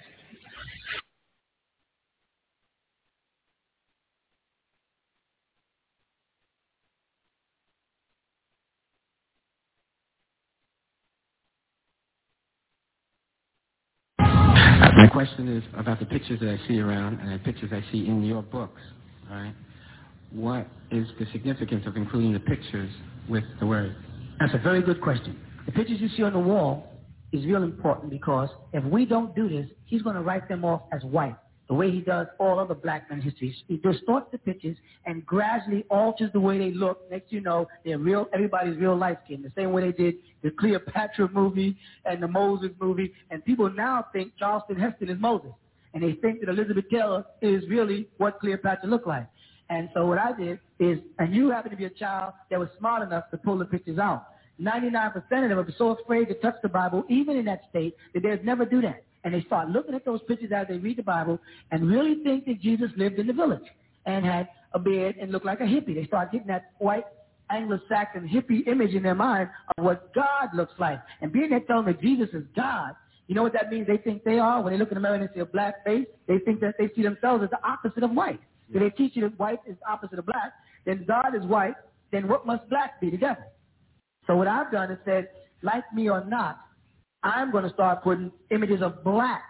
My question is about the pictures that I see around and the pictures I see in your books. All right? What is the significance of including the pictures with the word? That's a very good question. The pictures you see on the wall is real important because if we don't do this, he's going to write them off as white, the way he does all other black men's histories. He distorts the pictures and gradually alters the way they look. Next you know, they're real. Everybody's real light-skinned, the same way they did the Cleopatra movie and the Moses movie. And people now think Charleston Heston is Moses. And they think that Elizabeth Taylor is really what Cleopatra looked like. And so what I did is, and you happen to be a child that was smart enough to pull the pictures out. 99% of them are so afraid to touch the Bible, even in that state, that they'd never do that. And they start looking at those pictures as they read the Bible and really think that Jesus lived in the village and had a beard and looked like a hippie. They start getting that white Anglo-Saxon hippie image in their mind of what God looks like. And being that telling that Jesus is God, you know what that means they think they are? When they look in the mirror and they see a black face, they think that they see themselves as the opposite of white. So they teach you that white is opposite of black, then God is white, then what must black be? The devil. So what I've done is said, like me or not, I'm going to start putting images of black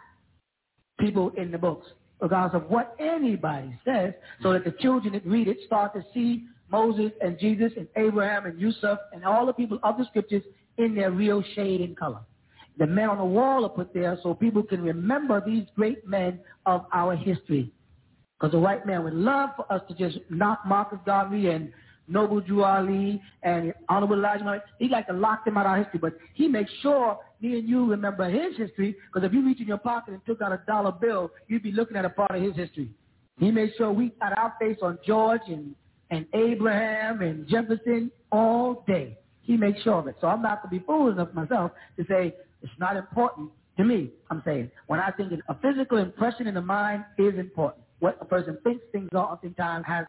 people in the books, regardless of what anybody says, so that the children that read it start to see Moses and Jesus and Abraham and Yusuf and all the people of the scriptures in their real shade and color. The men on the wall are put there so people can remember these great men of our history. Because the white man would love for us to just knock Marcus Garvey and Noble Drew Ali and Honorable Elijah Muhammad. He'd like to lock them out of our history, but he makes sure me and you remember his history, because if you reach in your pocket and took out a dollar bill, you'd be looking at a part of his history. He made sure we got our face on George and Abraham and Jefferson all day. He makes sure of it. So I'm not going to be foolish enough myself to say it's not important to me. I'm saying when I think a physical impression in the mind is important. What a person thinks things are oftentimes has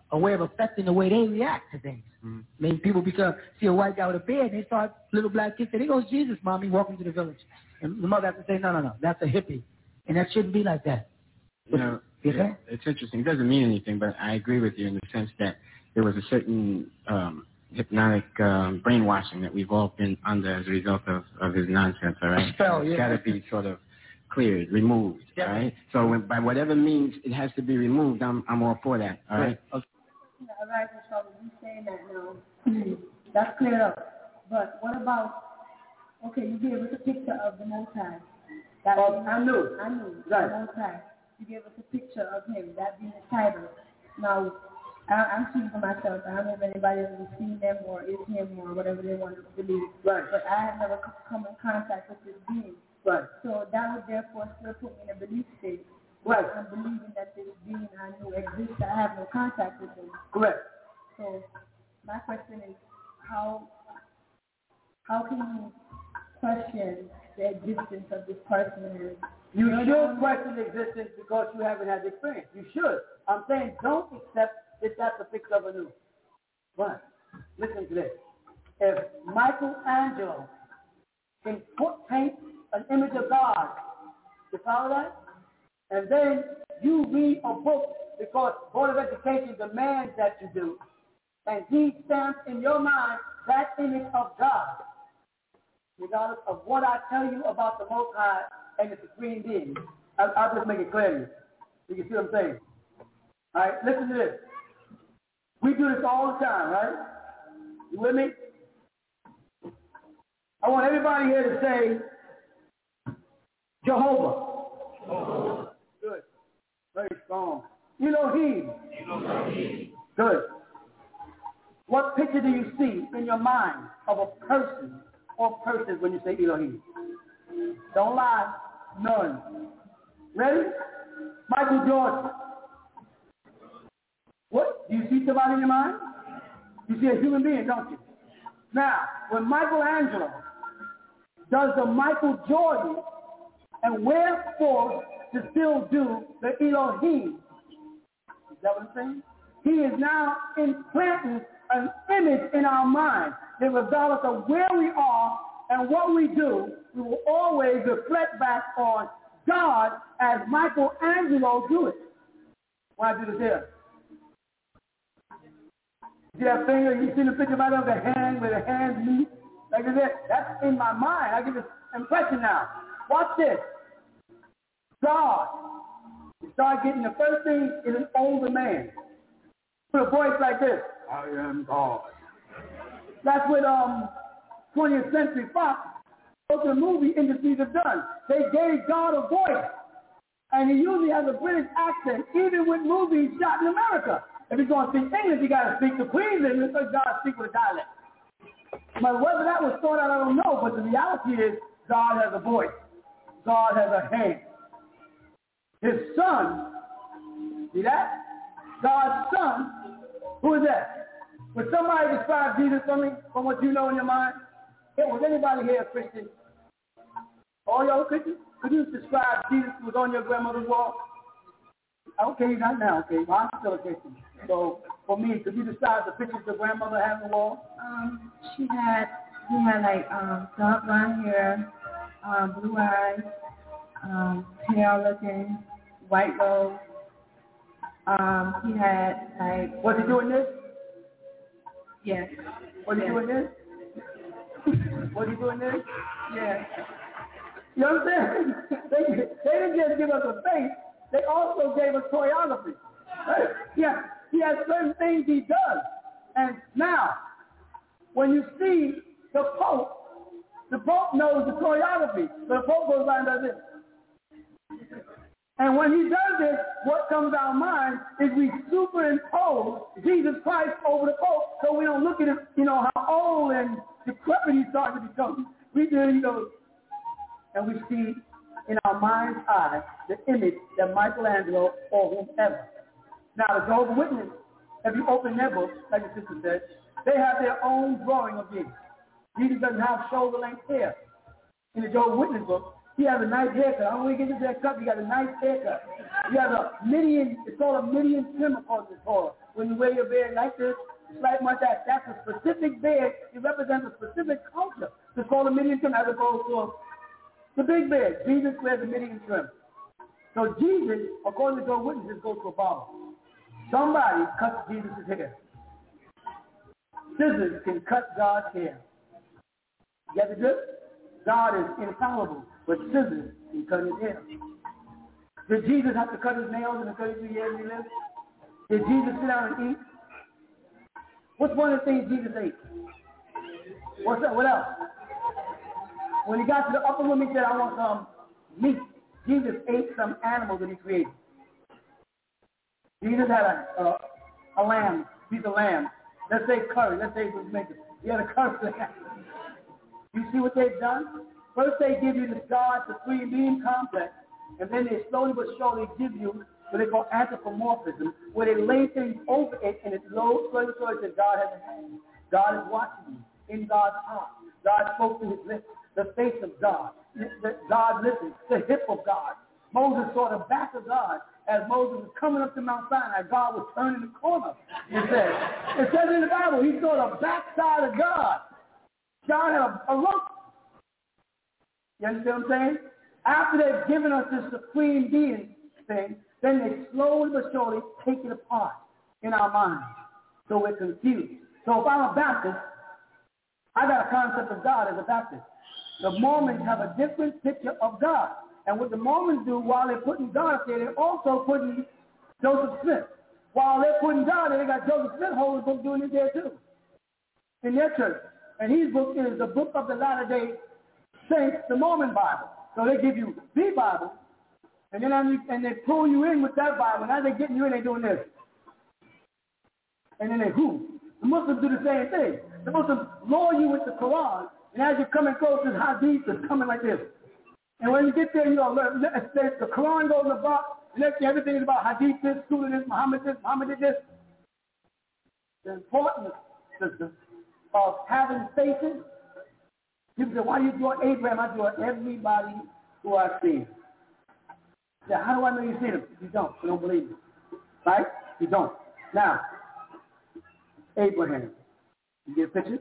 a way of affecting the way they react to things. Mm-hmm. I mean, people see a white guy with a beard, and they start, little black kids say, there goes Jesus, mommy, welcome to the village. And the mother has to say, no, that's a hippie. And that shouldn't be like that. You know, it's interesting. It doesn't mean anything, but I agree with you in the sense that there was a certain hypnotic brainwashing that we've all been under as a result of his nonsense, all right? It's got to be sort of cleared, removed, all right? So by whatever means it has to be removed, I'm all for that, all right? Okay. All right, Mr. you saying that now. That's cleared up. But what about, okay, you gave us a picture of the Most High. I knew. Right. The Most High. You gave us a picture of him, that being the title. Now, I'm speaking for myself. I don't know if anybody has seen them or is him or whatever they want to believe. Right. But I have never come in contact with this being. Right. So that would therefore still put me in a belief state. Right. I'm believing that this being I knew exists. I have no contact with him. Correct. So my question is, how can you question the existence of this person? You should question the existence because you haven't had the experience. You should. I'm saying don't accept that that's a picture of a new. But listen to this. If Michelangelo can paint an image of God, you follow that? And then you read a book because Board of Education demands that you do, and he stamps in your mind that image of God, regardless of what I tell you about the Most High and the Supreme Being. I'll just make it clear to you. So you see what I'm saying? All right, listen to this. We do this all the time, right? You with me? I want everybody here to say Jehovah. Good. Very strong. Elohim. Good. What picture do you see in your mind of a person or persons when you say Elohim? Don't lie. None. Ready? Michael Jordan. What? Do you see somebody in your mind? You see a human being, don't you? Now, when Michelangelo does the Michael Jordan, and wherefore to still do the Elohim, is that what I'm saying? He is now implanting an image in our mind that regardless of where we are and what we do, we will always reflect back on God as Michelangelo do it. Why do this here? See that finger? You see the picture right of the hand where the hands meet? Like this? That's in my mind. I get this impression now. Watch this. God. You start getting the first thing is an older man. With a voice like this. I am God. That's what 20th Century Fox, what the movie industries have done. They gave God a voice. And he usually has a British accent, even with movies shot in America. If he's going to speak English, you got to speak the Queen's English, because God speak with a dialect. But whether that was thought out, I don't know. But the reality is, God has a voice. God has a hand. His son, see that? God's son, who is that? Would somebody describe Jesus for me, from what you know in your mind? Was anybody here a Christian? All y'all Christians? Could you describe Jesus who was on your grandmother's wall? Okay, not now, okay. Well, I'm still a Christian. So, for me, could you describe the pictures your grandmother had on the wall? He had like dark brown hair, blue eyes, pale looking, white robe. He had like... Was he doing this? Yes. Was he doing this? Was he doing this? Yes. You know what I'm saying? They didn't just give us a face. They also gave us choreography. Right? Yeah, he has certain things he does. And now, when you see the Pope knows the choreography. So the Pope goes by and does this. And when he does this, what comes to our mind is we superimpose Jesus Christ over the Pope so we don't look at him, how old and decrepit he's starting to become. We do, and we see in our mind's eye the image that Michelangelo or whomever. Now, the Jehovah's Witnesses, if you open their book, like the sister said, they have their own drawing of Jesus. Jesus doesn't have shoulder-length hair. In the Jehovah's Witness book, he has a nice haircut. I don't know where he gets his haircut. He got a nice haircut. He has a Midian, it's called a Midian trim according to the Torah. when you wear your beard like this, it's like much that. That's a specific beard. It represents a specific culture. It's called a Midian trim as opposed to the big beard. Jesus wears a Midian trim. So Jesus, according to Jehovah's Witnesses, goes to a barber. Somebody cuts Jesus' hair. Scissors can cut God's hair. You get the drift? God is infallible, but scissors can cut his hair. Did Jesus have to cut his nails in the 33 years he lived? Did Jesus sit down and eat? What's one of the things Jesus ate? What's that? What else? When he got to the upper room, he said, I want some meat. Jesus ate some animal that he created. Jesus had a lamb, piece of lamb. Let's say curry. Let's say he had a curry lamb. You see what they've done? First they give you the God, the three being complex, and then they slowly but surely give you what they call anthropomorphism, where they lay things over it and it's low, slowly that God has a hand. God is watching you in God's heart. God spoke to his lips, the face of God. God listened, the hip of God. Moses saw the back of God as Moses was coming up to Mount Sinai. God was turning the corner. It says in the Bible, he saw the backside of God. God had a lump. You understand what I'm saying? After they've given us this supreme being thing, then they slowly but surely take it apart in our minds. So we're confused. So if I'm a Baptist, I got a concept of God as a Baptist. The Mormons have a different picture of God. And what the Mormons do while they're putting God up there, they're also putting Joseph Smith. While they're putting God there, they got Joseph Smith holding the book doing it there too. In their church. And his book is the Book of the Latter-day Saints, the Mormon Bible. So they give you the Bible, and then they pull you in with that Bible. Now they're getting you in, they're doing this. And then they who? The Muslims do the same thing. The Muslims lure you with the Quran, and as you're coming close, this hadith is coming like this. And when you get there, you know, the Quran goes in the box, and everything is about hadith this, Sunnah this, Muhammad did this. The importance, sister, of having faces. People say, why do you draw Abraham? I draw everybody who I see. Yeah, how do I know you see them? You don't. You don't believe me. Right? You don't. Now, Abraham. You get a picture?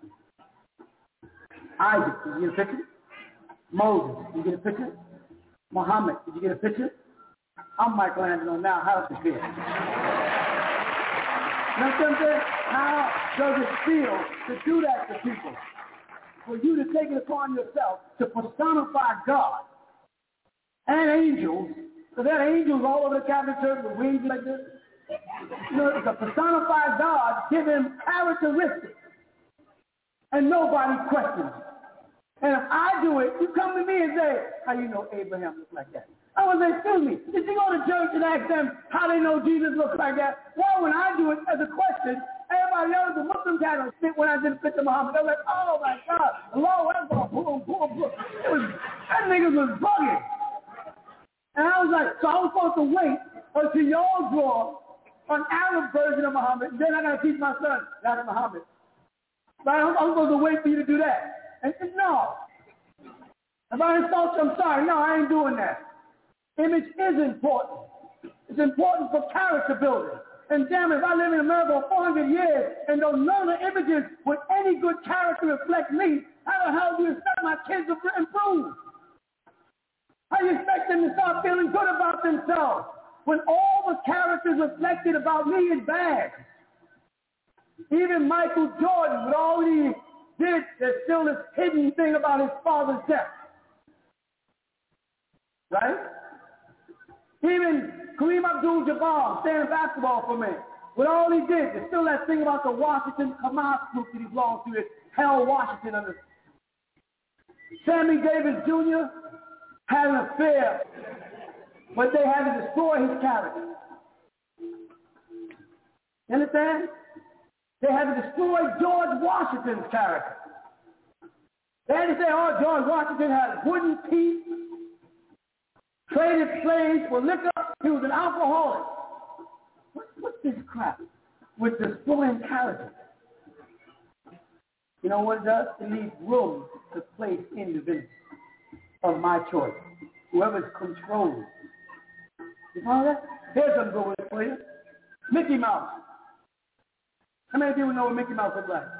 Isaac. Did you get a picture? Moses. Did you get a picture? Muhammad. Did you get a picture? I'm Michelangelo now. How does it feel? You know what I'm saying? How does it feel to do that to people? For you to take it upon yourself to personify God and angels, because there are angels all over the Catholic Church with wings like this. You know, to personify God, give him characteristics, and nobody questions it. And if I do it, you come to me and say, how you know Abraham looks like that? I would say, excuse me, did you go to church and ask them how they know Jesus looks like that? Well, when I do it as a question, everybody else, the Muslims had a fit when I did the picture of Muhammad. They were like, oh my God, Allahu Akbar, boom, boom, boom. That nigga was bugging. And I was like, so I was supposed to wait until y'all draw an Arab version of Muhammad, and then I got to teach my son that of Muhammad. But I'm supposed to wait for you to do that. And no. If I insult you, I'm sorry. No, I ain't doing that. Image is important. It's important for character building. And damn it, if I live in America for 400 years and don't none of the images with any good character reflect me, how the hell do you expect my kids to improve? How do you expect them to start feeling good about themselves when all the characters reflected about me is bad? Even Michael Jordan, with all he did, there's still this hidden thing about his father's death. Right? Even Kareem Abdul-Jabbar, playing basketball for me, with all he did, there's still that thing about the Washington Hamas group that he belongs to, is Hell Washington under. Sammy Davis Jr. had an affair, but they had to destroy his character. You understand? They had to destroy George Washington's character. They had to say, oh, George Washington had wooden teeth, traded slaves for liquor, he was an alcoholic. What's this crap with destroying character? You know what it does? It leaves room to place individuals of my choice. Whoever's controlling. You follow that? Here's some good one for you. Mickey Mouse. How many people know what Mickey Mouse looks like?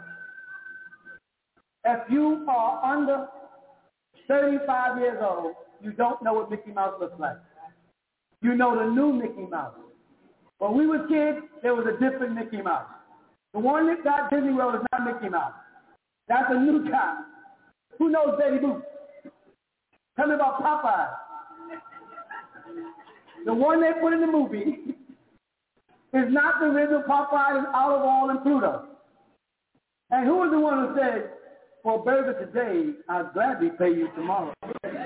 If you are under 35 years old, you don't know what Mickey Mouse looks like. You know the new Mickey Mouse. When we were kids, there was a different Mickey Mouse. The one that got Disney World is not Mickey Mouse. That's a new guy. Who knows Betty Boop? Tell me about Popeye. The one they put in the movie is not the original Popeye, it's Olive Oyl and Pluto. And who was the one who said, for a burger today, I'd gladly pay you tomorrow?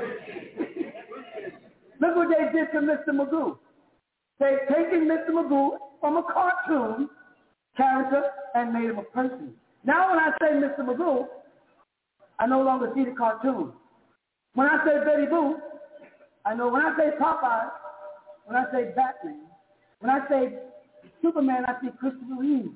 Look what they did to Mr. Magoo. They've taken Mr. Magoo from a cartoon character and made him a person. Now when I say Mr. Magoo, I no longer see the cartoon. When I say Betty Boop, I know when I say Popeye, when I say Batman, when I say Superman, I see Christopher Reeve.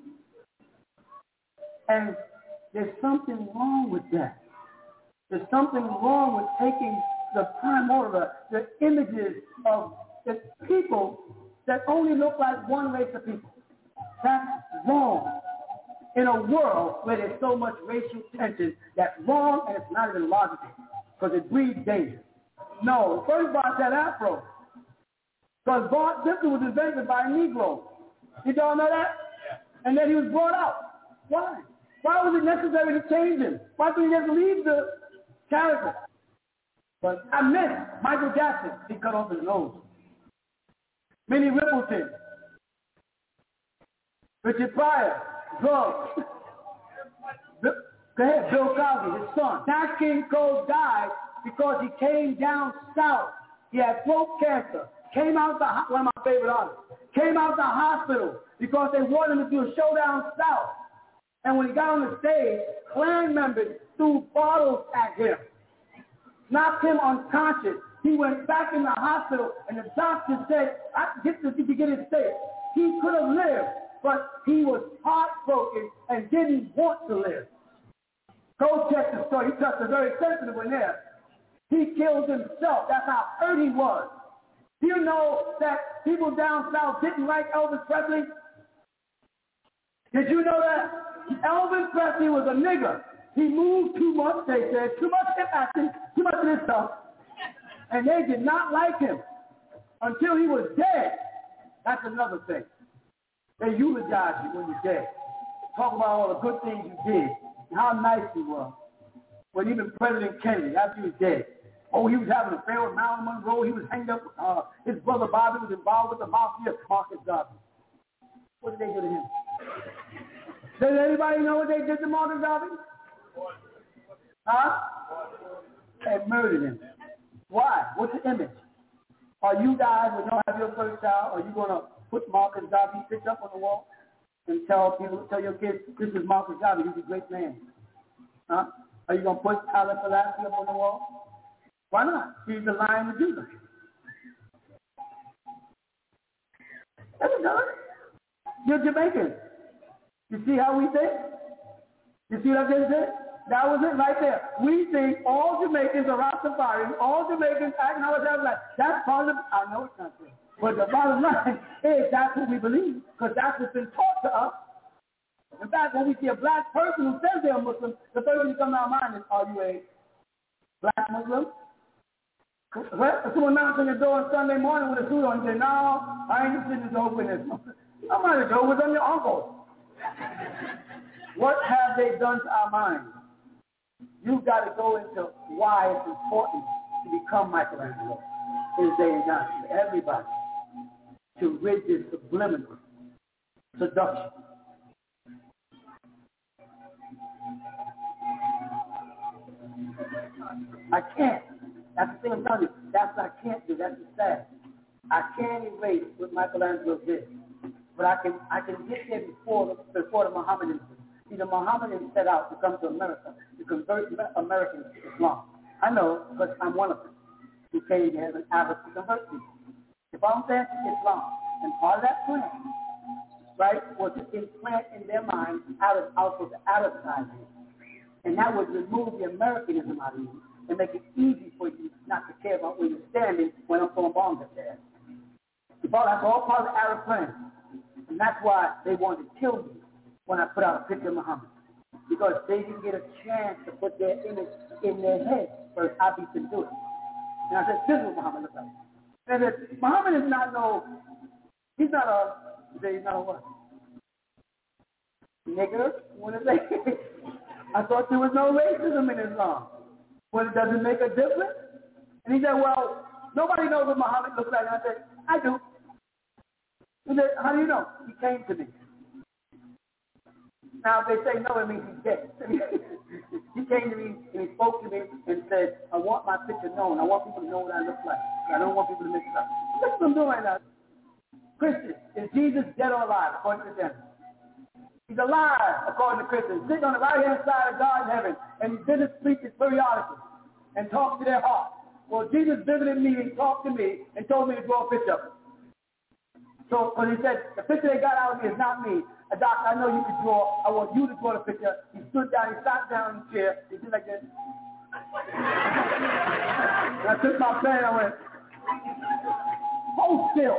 And there's something wrong with that. There's something wrong with taking the primordial, the images of the people that only look like one race of people. That's wrong. In a world where there's so much racial tension, that's wrong and it's not even logical because it breeds danger. No, first Bart had afro. Because Bart Simpson was invented by a Negro. Did y'all know that? And then he was brought out. Why? Why was it necessary to change him? Why couldn't he just leave the character? But I miss Michael Jackson. He cut off his nose. Minnie Riperton. Richard Pryor. Drugs. Go ahead, Bill Cosby, his son. Nat King Cole died because he came down south. He had throat cancer. Came out one of my favorite artists. Came out the hospital because they wanted him to do a show down south. And when he got on the stage, Klan members threw bottles at him, knocked him unconscious. He went back in the hospital, and the doctor said, get this to get his state. He could have lived, but he was heartbroken and didn't want to live. Go check the story. He touched a very sensitive one there. He killed himself. That's how hurt he was. Do you know that people down south didn't like Elvis Presley? Did you know that? Elvis Presley was a nigger. He moved too much, they said, too much hip acting, too much of this stuff. And they did not like him until he was dead. That's another thing. They eulogize you when you're dead. Talk about all the good things you did and how nice you were. When even President Kennedy, after he was dead, oh, he was having an affair with Marilyn Monroe. He was hanged up. His brother Bobby was involved with the mafia. Marcus Garvey. What did they do to him? Does anybody know what they did to Marcus Garvey? Huh? They murdered him. Why? What's the image? Are you guys, when you have your first child, are you going to put Marcus Garvey's picture up on the wall and tell your kids, this is Marcus Garvey, he's a great man? Huh? Are you going to put Tyler Pulaski up on the wall? Why not? He's the Lion of Judah. That's done. You're Jamaican. You see how we think? You see what I just said? That was it right there. We think all Jamaicans are Rastafarians, all Jamaicans acknowledge that like that's part of I know it's not true. But the bottom line is that's what we believe, because that's what's been taught to us. In fact, when we see a black person who says they're a Muslim, the first thing that comes to our mind is, are you a black Muslim? Well, someone knocks on your door on Sunday morning with a suit on and say, no, I ain't interested in this openness. I'm not a Joe, was on your uncle. What have they done to our minds? You've got to go into why it's important to become Michelangelo in this day and time. For everybody to rid this subliminal seduction. I can't. That's the thing I'm telling you. That's what I can't do. That's the sad. I can't erase what Michelangelo did. But I can get there before the Mohammedans. See, the Mohammedans set out to come to America to convert Americans to Islam. I know, because I'm one of them who came here as an avid to convert people. If I'm saying Islam, and part of that plan, right, was to implant in their minds also the Arab side. And that would remove the Americanism out of you and make it easy for you not to care about where you're standing when I'm throwing bombs at there. That's all part of the Arab plan. And that's why they wanted to kill you. when I put out a picture of Muhammad. Because they didn't get a chance to put their image in their head. First, I beat them to it. And I said, this is what Muhammad looks like. And I said, Muhammad is not he's not a what? Nigger? What is that? I thought there was no racism in Islam. Well, does it make a difference? And he said, well, nobody knows what Muhammad looks like. And I said, I do. He said, how do you know? He came to me. Now, if they say no, it means he's dead. He came to me and he spoke to me and said, I want my picture known. I want people to know what I look like. I don't want people to mix it up. Look what I'm doing right now. Christians, is Jesus dead or alive, according to them? He's alive, according to Christians. Sitting on the right-hand side of God in heaven, and he visits preachers periodically and talks to their heart. Well, Jesus visited me and talked to me and told me to draw a picture of him. So, when he said, the picture they got out of me is not me. Doc, I know you can draw. I want you to draw the picture. He stood down. He sat down in the chair. He did like this. And I took my pen and I went, hold still.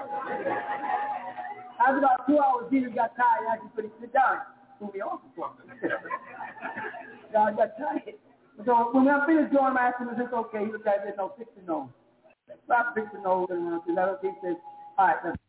After about 2 hours, Jesus got tired and actually couldn't sit down. Threw me off the floor. God got tired. So when I finished drawing, I asked him, is this okay? He looked at it and said, no, fix the nose. So I fixed the nose and I said, that okay? He said, all right, let's.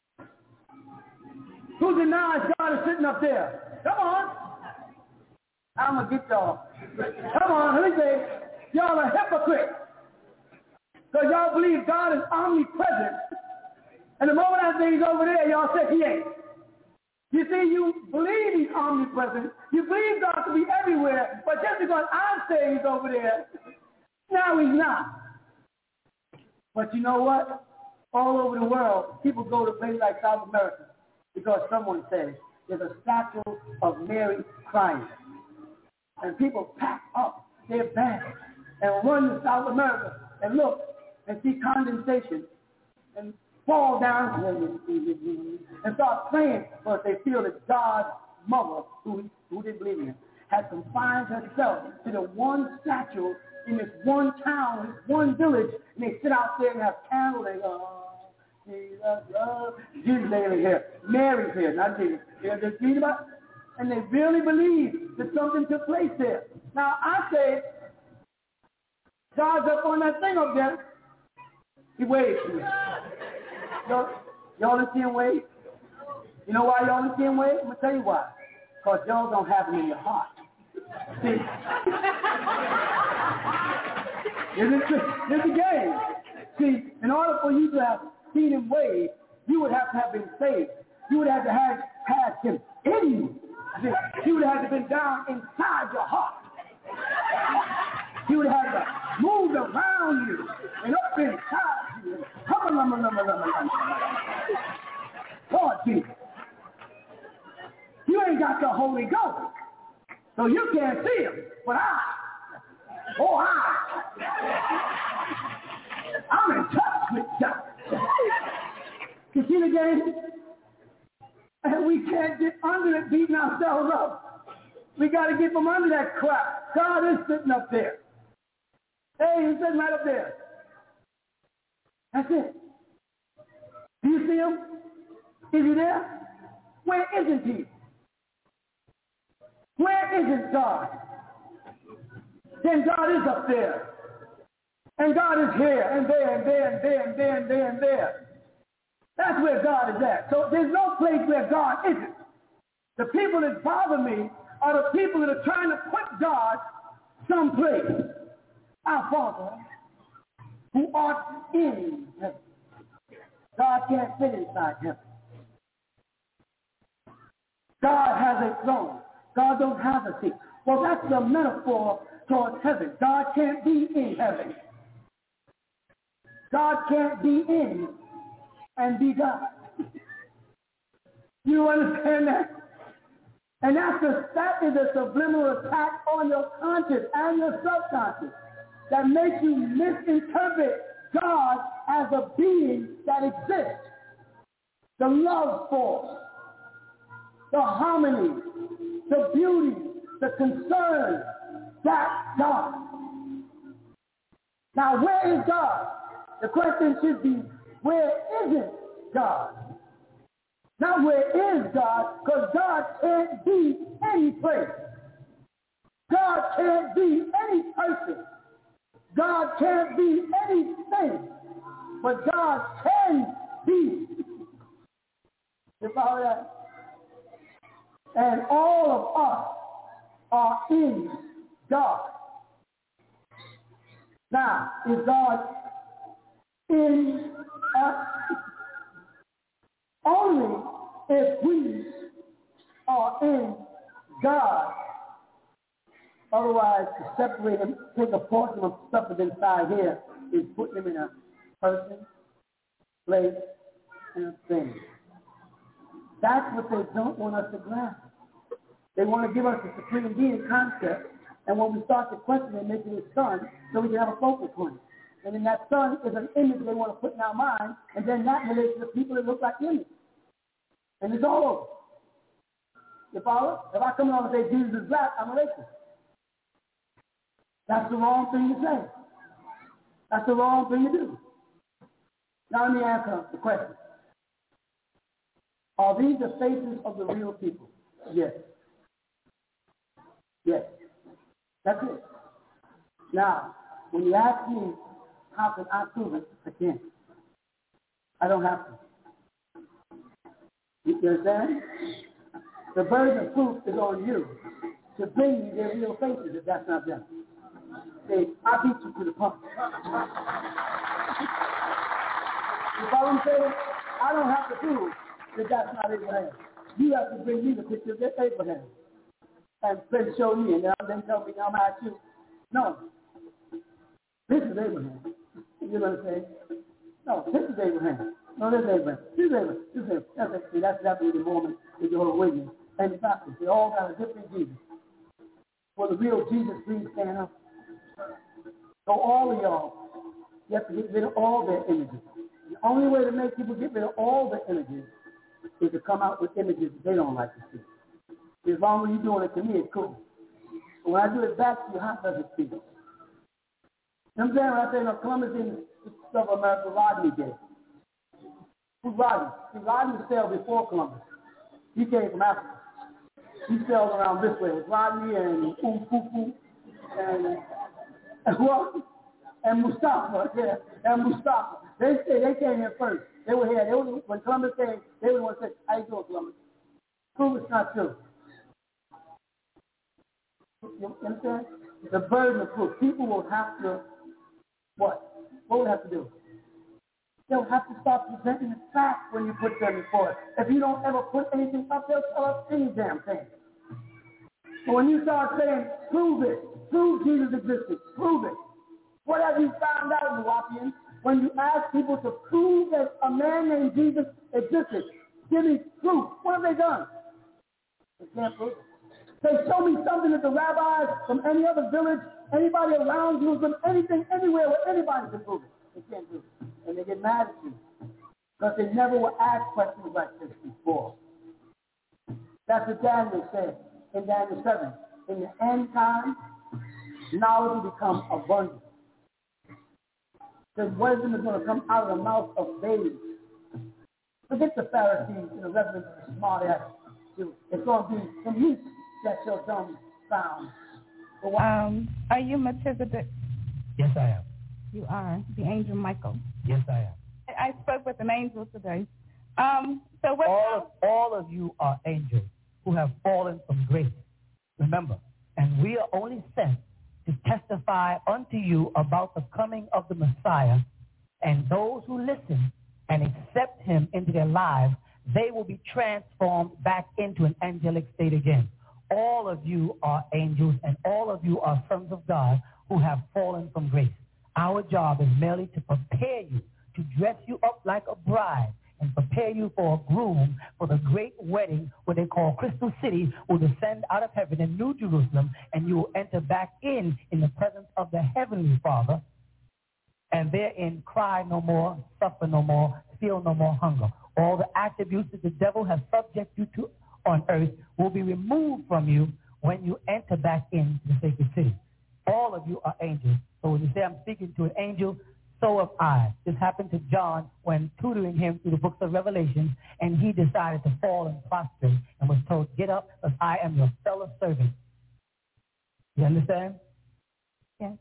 Who denies God is sitting up there? Come on. I'm going to get y'all. Come on, let me say, y'all are hypocrites. Because y'all believe God is omnipresent. And the moment I say he's over there, y'all say he ain't. You see, you believe he's omnipresent. You believe God to be everywhere. But just because I say he's over there, now he's not. But you know what? All over the world, people go to places like South America. Because someone says there's a statue of Mary crying. And people pack up their bags and run to South America and look and see condensation and fall down and start praying because they feel that God's mother, who didn't believe in him, had confined herself to the one statue in this one town, this one village, and they sit out there and have candles and Jesus ain't here. Mary's here, not Jesus. They're just reading about it, and they really believe that something took place there. Now, I say, God's up on that thing up there. He waves to me. Y'all don't see him wave? You know why y'all don't see him wave? I'm going to tell you why. Because y'all don't have him in your heart. See? It's a game. See, in order for you to have seen him wave, you would have to have been saved. You would have to have had him in you. He would have to have been down inside your heart. He would have to move around you and up inside you. Lord Jesus. You ain't got the Holy Ghost, so you can't see him. But I'm in touch with God. You see the game? And we can't get under it, beating ourselves up. We got to get from under that crap. God is sitting up there. Hey, he's sitting right up there. That's it. Do you see him? Is he there? Where isn't he? Where isn't God? Then God is up there. And God is here and there and there and there and there and there and there. That's where God is at. So there's no place where God isn't. The people that bother me are the people that are trying to put God someplace. Our Father, who art in heaven. God can't fit inside heaven. God has a throne. God don't have a seat. Well, that's a metaphor towards heaven. God can't be in heaven. God can't be in and be God. You understand that? And that is a subliminal attack on your conscious and your subconscious that makes you misinterpret God as a being that exists. The love force, the harmony, the beauty, the concern, that's God. Now, where is God? The question should be, where isn't God? Not where is God, because God can't be any place. God can't be any person. God can't be anything. But God can be. You follow that? And all of us are in God. Now, is God in us? Only if we are in God. Otherwise, to separate him, take a portion of stuff that's inside here, is putting him in a person, place, and a thing. That's what they don't want us to grasp. They want to give us a supreme being concept, and when we start to question it, make it his son, so we can have a focal point. And then that son is an image they want to put in our mind, and then that relates to the people that look like image. And it's all over. You follow? If I come along and say Jesus is black, I'm a racist. That's the wrong thing to say. That's the wrong thing to do. Now let me answer the question. Are these the faces of the real people? Yes. Yes. That's it. Now, when you ask me, how can I prove it? I can't. I don't have to. You understand? The burden of proof is on you to bring me their real faces if that's not them. Say, I beat you to the punch. You follow what I'm saying? I don't have to prove that that's not Abraham. You have to bring me the picture of Abraham. And then show me, and then tell me, I'm at you. No. This is Abraham. You know what I'm saying? No, this is Abraham. No, this is Abraham. This is Abraham. This is Abraham. That's exactly the moment with Jehovah's Witness and the Baptists. They all got a different Jesus. For the real Jesus, please stand up. So all of y'all, you have to get rid of all their images. The only way to make people get rid of all the images is to come out with images that they don't like to see. As long as you're doing it to me, it's cool. But when I do it back to you, how does it feel? You know what I'm saying? When I say, no, Columbus didn't discover America, Rodney did. Who's Rodney? See, Rodney sailed before Columbus. He came from Africa. He sailed around this way with Rodney and Umfufu and Mustafa. Yeah, and Mustafa. They came here first. They were here. When Columbus came, they would want to say, how you doing, Columbus? Prove it's not true. You understand? The burden of proof. People will have to, what? What will they have to do? They'll have to start presenting the facts when you put them before it. If you don't ever put anything up, they'll tell us any damn thing. But when you start saying, prove it, prove Jesus existed, prove it. What have you found out, Nuwapians? When you ask people to prove that a man named Jesus existed, give me proof. What have they done? They can't prove it. They show me something that the rabbis from any other village, anybody around Jerusalem, anything, anywhere where anybody can prove it. They can't do it. And they get mad at you because they never were asked questions like this before. That's what Daniel said in Daniel 7. In the end time, knowledge will become abundant. Because wisdom is going to come out of the mouth of babes. Forget the Pharisees and the reverend and the smart ass. It's going to be some youth that your dumb sound. Are you Melchizedek? Yes, I am. You are the angel Michael. Yes, I am. I spoke with an angel today. All of you are angels who have fallen from grace. Remember, and we are only sent to testify unto you about the coming of the Messiah, and those who listen and accept him into their lives, they will be transformed back into an angelic state again. All of you are angels, and all of you are sons of God who have fallen from grace. Our job is merely to prepare you, to dress you up like a bride, and prepare you for a groom for the great wedding, what they call Crystal City, will descend out of heaven in New Jerusalem, and you will enter back in the presence of the Heavenly Father, and therein cry no more, suffer no more, feel no more hunger. All the attributes that the devil has subject you to on earth will be removed from you when you enter back into the sacred city. All of you are angels. So when you say I'm speaking to an angel, so have I. This happened to John when tutoring him through the books of Revelation, and he decided to fall and prostrate and was told, get up, because I am your fellow servant. You understand? Yes.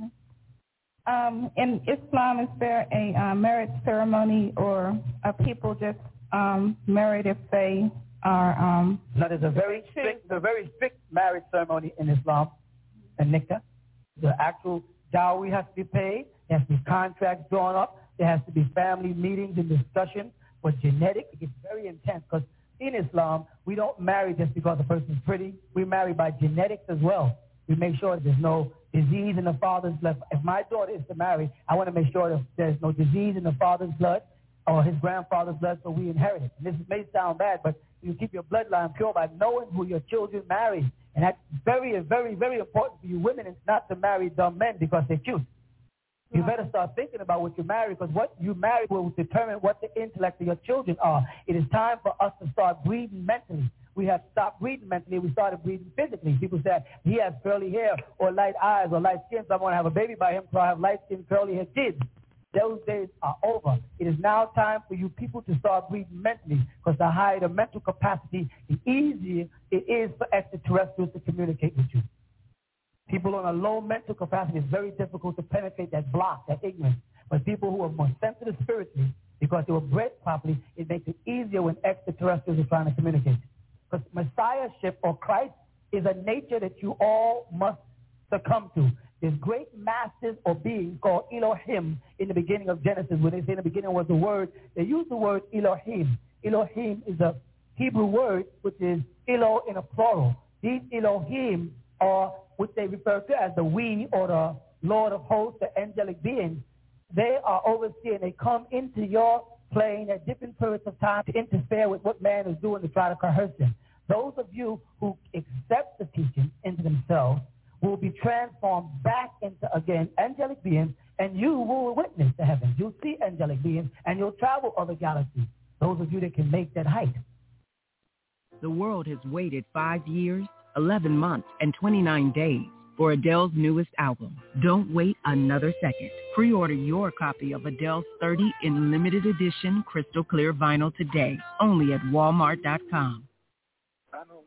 In Islam, is there a marriage ceremony, or are people just married if they are... No, there's a very strict marriage ceremony in Islam, and nikah. The actual dowry has to be paid. There has to be contracts drawn up. There has to be family meetings and discussion. For genetics, it gets very intense, because in Islam, we don't marry just because the person's pretty. We marry by genetics as well. We make sure there's no disease in the father's blood. If my daughter is to marry, I want to make sure that there's no disease in the father's blood or his grandfather's blood, so we inherit it. And this may sound bad, but you keep your bloodline pure by knowing who your children marry. And that's very, very, very important for you women, is not to marry dumb men because they're cute. You better start thinking about what you marry, because what you marry will determine what the intellect of your children are. It is time for us to start breeding mentally. We have stopped breeding mentally. We started breeding physically. People said, he has curly hair or light eyes or light skin, so I want to have a baby by him, so I have light-skinned, curly-haired kids. Those days are over. It is now time for you people to start breeding mentally, because the higher the mental capacity, the easier it is for extraterrestrials to communicate with you. People on a low mental capacity, it's very difficult to penetrate that block, that ignorance. But people who are more sensitive spiritually, because they were bred properly, it makes it easier when extraterrestrials are trying to communicate. Because messiahship or Christ is a nature that you all must succumb to. There's great masters or beings called Elohim in the beginning of Genesis. When they say in the beginning was the word, they use the word Elohim. Elohim is a Hebrew word which is Elo in a plural. These Elohim are what they refer to as the we or the Lord of hosts, the angelic beings. They are overseeing. They come into your plane at different periods of time to interfere with what man is doing to try to coerce him. Those of you who accept the teaching into themselves will be transformed back into, again, angelic beings, and you will witness the heavens. You'll see angelic beings, and you'll travel other galaxies. Those of you that can make that height. The world has waited 5 years, 11 months, and 29 days for Adele's newest album. Don't wait another second. Pre-order your copy of Adele's 30 in limited edition crystal clear vinyl today, only at Walmart.com. I know.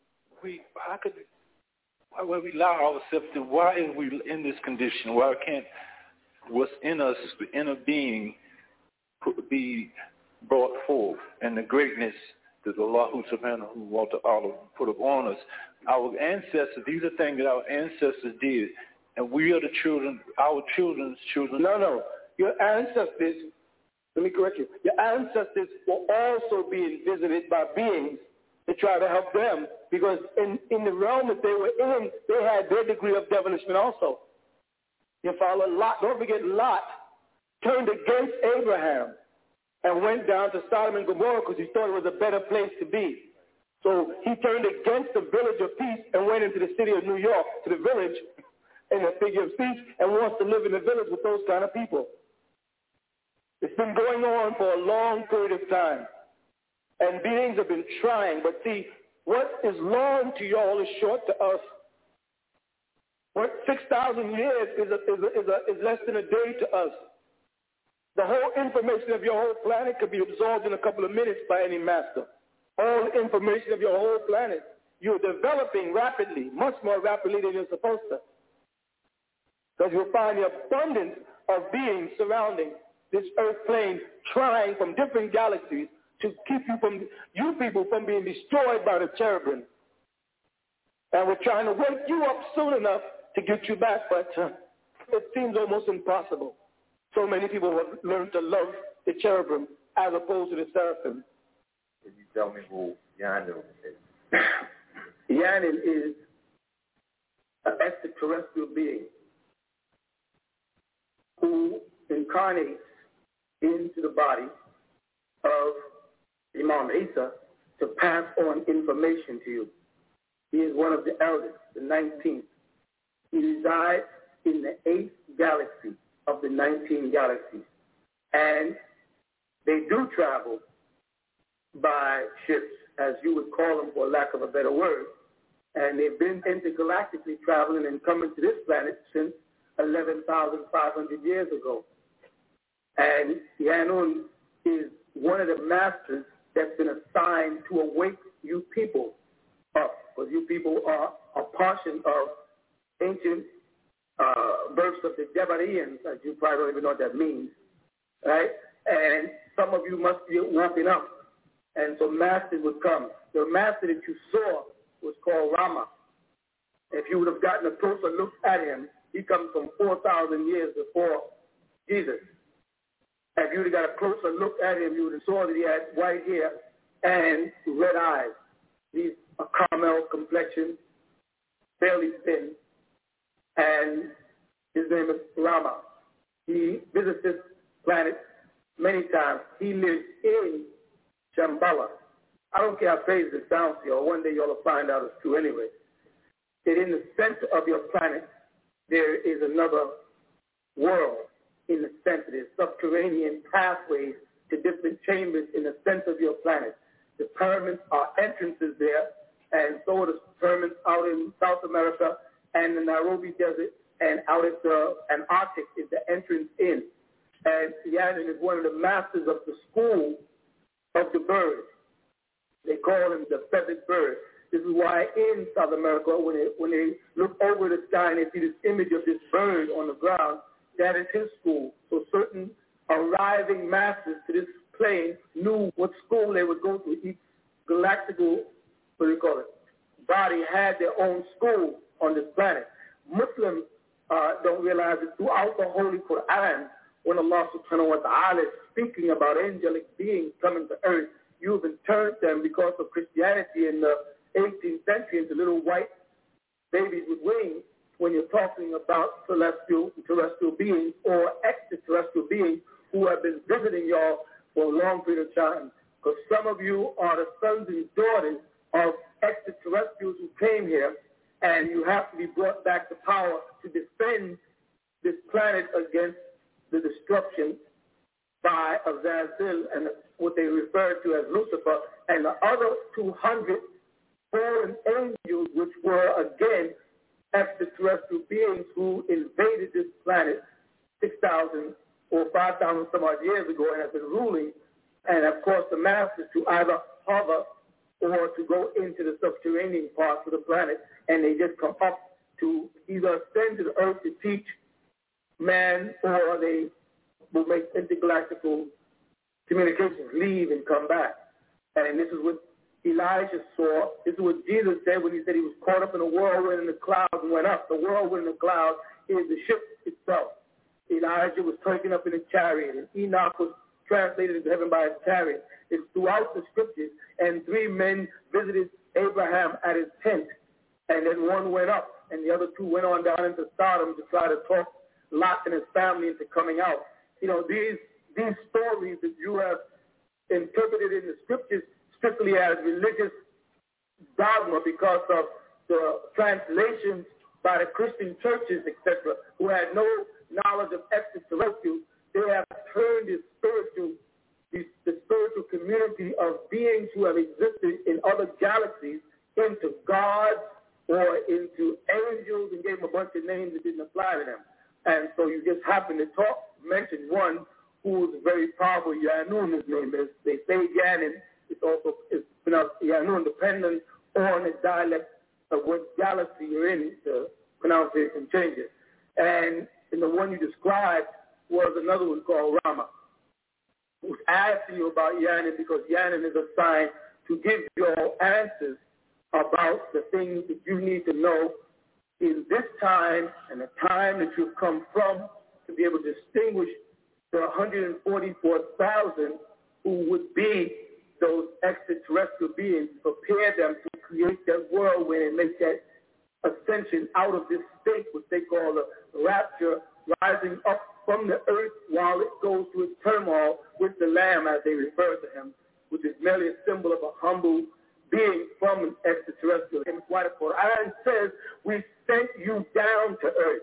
Why would we allow ourselves to, why are we in this condition? Why can't what's in us, the inner being, be brought forth, and the greatness that Allah who want to put upon us? Our ancestors, these are things that our ancestors did, and we are the children, our children's children. No. Your ancestors, let me correct you, your ancestors were also being visited by beings to try to help them, because in the realm that they were in, they had their degree of devilishment also. You follow? Lot, don't forget, Lot turned against Abraham and went down to Sodom and Gomorrah because he thought it was a better place to be. So he turned against the village of peace and went into the city of New York, to the village in a figure of speech, and wants to live in the village with those kind of people. It's been going on for a long period of time. And beings have been trying, but see, what is long to y'all is short to us. What 6,000 years is less than a day to us. The whole information of your whole planet could be absorbed in a couple of minutes by any master. All the information of your whole planet. You're developing rapidly, much more rapidly than you're supposed to. Because you'll find the abundance of beings surrounding this earth plane, trying from different galaxies to keep you people from being destroyed by the cherubim. And we're trying to wake you up soon enough to get you back, but it seems almost impossible. So many people have learned to love the cherubim as opposed to the seraphim. Can you tell me who Yanil is? Yanil is an extraterrestrial being who incarnates into the body of Imam Isa to pass on information to you. He is one of the elders, the 19th. He resides in the 8th galaxy of the 19 galaxies. And they do travel by ships, as you would call them for lack of a better word. And they've been intergalactically traveling and coming to this planet since 11,500 years ago. And Yanun is one of the masters that's been assigned to awake you people up, because you people are a portion of ancient verse of the Devarim, as you probably don't even know what that means, right? And some of you must be woken up. And so masters would come. The master that you saw was called Rama. If you would have gotten a closer look at him, he comes from 4,000 years before Jesus. If you would have got a closer look at him, you would have saw that he had white hair and red eyes. He's a caramel complexion, fairly thin, and his name is Rama. He visits this planet many times. He lives in Shambhala. I don't care how crazy it sounds to you, or one day you'll find out it's true anyway. That in the center of your planet, there is another world in the center. There's subterranean pathways to different chambers in the center of your planet. The pyramids are entrances there, and so are the pyramids out in South America and the Nairobi Desert, and out at the Antarctic is the entrance in. And Yanun is one of the masters of the school of the bird. They call him the feathered bird. This is why in South America, when they look over the sky and they see this image of this bird on the ground, that is his school. So certain arriving masters to this plane knew what school they would go to. Each galactical, body had their own school on this planet. Muslims don't realize it. Throughout the Holy Quran, when Allah subhanahu wa ta'ala is speaking about angelic beings coming to earth, you have turned them because of Christianity in the 18th century into little white babies with wings when you're talking about celestial, terrestrial beings or extraterrestrial beings who have been visiting y'all for a long period of time. Because some of you are the sons and daughters of extraterrestrials who came here, and you have to be brought back to power to defend this planet against the destruction by Azazel and what they refer to as Lucifer, and the other 200 fallen angels, which were, again, extraterrestrial beings who invaded this planet 6,000 or 5,000 some odd years ago and have been ruling, and of course the masters to either hover or to go into the subterranean parts of the planet, and they just come up to either ascend to the earth to teach man, or they will make intergalactical communications, leave and come back. And this is what Elijah saw. This is what Jesus said when he said he was caught up in a whirlwind and the clouds and went up. The whirlwind and the cloud is the ship itself. Elijah was taken up in a chariot, and Enoch was translated into heaven by a chariot. It's throughout the scriptures. And 3 men visited Abraham at his tent, and then one went up, and the other 2 went on down into Sodom to try to talk Lot and his family into coming out. You know, these stories that you have interpreted in the scriptures strictly as religious dogma because of the translations by the Christian churches, etc., who had no knowledge of extraterrestrials. They have turned the spiritual community of beings who have existed in other galaxies into gods or into angels, and gave them a bunch of names that didn't apply to them. And so you just happen to mention one who is very powerful, Yanun, his name is. They say Yanun, it's pronounced Yanun, depending on the dialect of what galaxy you're in, the pronunciation changes. And the one you described was another one called Rama, who's asking you about Yanun because Yanun is assigned to give you answers about the things that you need to know in this time and the time that you've come from, to be able to distinguish the 144,000 who would be those extraterrestrial beings, prepare them to create that whirlwind and make that ascension out of this state, which they call the rapture, rising up from the earth while it goes through its turmoil with the Lamb, as they refer to him, which is merely a symbol of a humble being from an extraterrestrial. And why the Quran says, we sent you down to earth.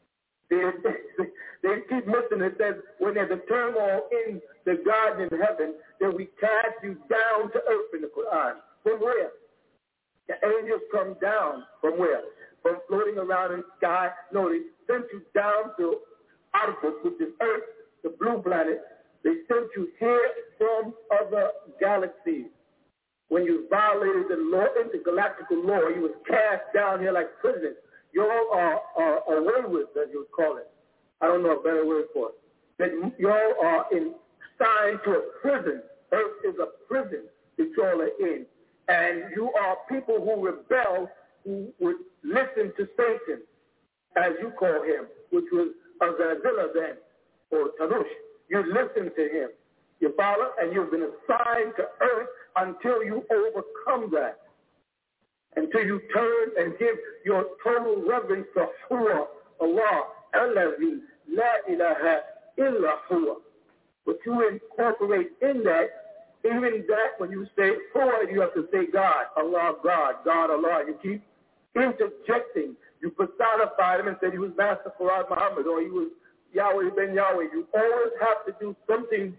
They keep missing it. Says, when there's a turmoil in the garden in heaven, then we cast you down to earth in the Quran. From where? The angels come down. From where? From floating around in the sky. No, they sent you down to Arfus, which is earth, the blue planet. They sent you here from other galaxies. When you violated the law, intergalactical law, you was cast down here like prisoners. You all are away with, as you would call it. I don't know a better word for it. That you all are assigned to a prison. Earth is a prison that you all are in. And you are people who rebel, who would listen to Satan, as you call him, which was Azazillah then, or Tanush. You listen to him. You follow? And you've been assigned to earth until you overcome that. Until you turn and give your total reverence to Huwa, Allah, Allazi, La ilaha illa Huwa. But you incorporate in that, even that when you say Huwa, you have to say God, Allah, God, God, Allah. You keep interjecting. You personified him and said he was Master Farad Muhammad, or he was Yahweh ben Yahweh. You always have to do something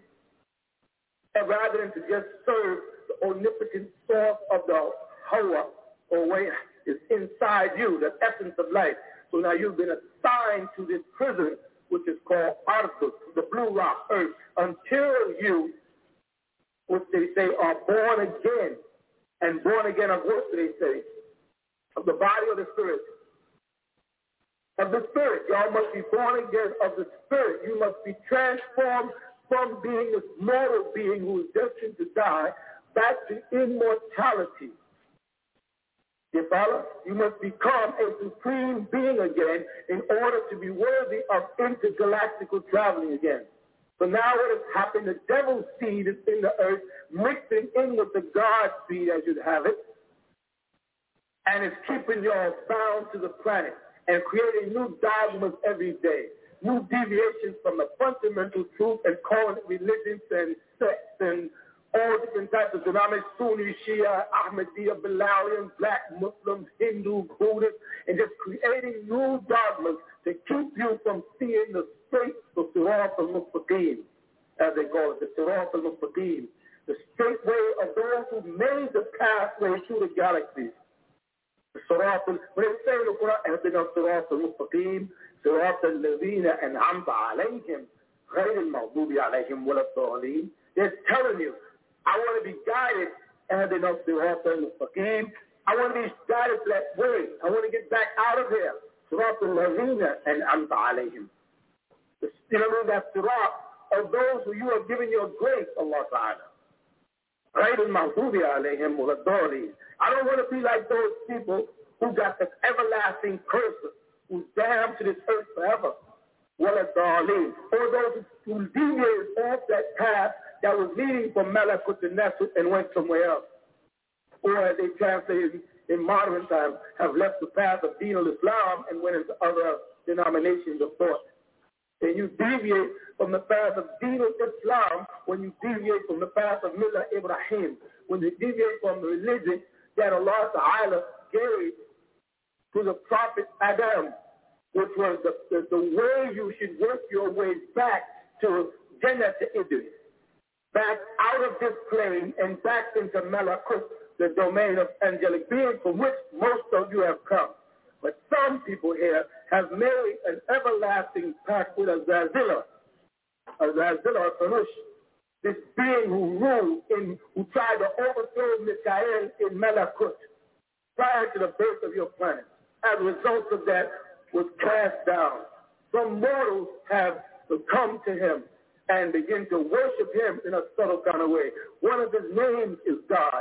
rather than to just serve the omnipotent source of the Hawa, or way is inside you, the essence of life. So now you've been assigned to this prison, which is called Ardus, the blue rock earth, until you, what they say, are born again. And born again of what do they say? Of the body or the spirit? Of the spirit. Y'all must be born again of the spirit. You must be transformed from being this mortal being who is destined to die back to immortality. You follow? You must become a supreme being again in order to be worthy of intergalactical traveling again. So now what has happened, the devil's seed is in the earth, mixing in with the God seed, as you'd have it, and it's keeping y'all bound to the planet and creating new dogmas every day, new deviations from the fundamental truth, and calling it religions and sects and all different types of denominations, Sunni, Shia, Ahmadiyya, Bilalians, Black Muslims, Hindu, Buddhists, and just creating new dogmas to keep you from seeing the straight, the Sirat al-Mustaqim, as they call it, the Sirat al-Mustaqim, the straight way of those who made the pathway through the galaxies. The Sirat, when they say in the Quran, اهدنا الصراط المستقيم صراط الذين أنعمت عليهم غير المغضوب عليهم ولا الضالين. They're telling you, I want to be guided, اهدنا الصراط المستقيم. I want to be guided to that way. I want to get back out of here. صراط الذين أنعمت عليهم. You know that sirat of those who you have given your grace, Allah Ta'ala. غير المغضوب عليهم ولا الضالين. I don't want to be like those people who got this everlasting curse, who's damned to this earth forever. Wala الضالين. Or those who deviated off that path that was leading from Malakut to Nasut and went somewhere else. Or as they translated in modern times, have left the path of Deen al-Islam and went into other denominations of thought. And you deviate from the path of Deen al-Islam when you deviate from the path of Millah Ibrahim, when you deviate from the religion that Allah Ta'ala gave to the Prophet Adam, which was the way you should work your way back to Jannah to Idris, back out of this plane and back into Malakut, the domain of angelic beings from which most of you have come. But some people here have made an everlasting pact with Azazillah Tanush, this being who ruled who tried to overthrow Mikael in Malakut prior to the birth of your planet. As a result of that, was cast down. Some mortals have succumbed to him and begin to worship him in a subtle kind of way. One of his names is God.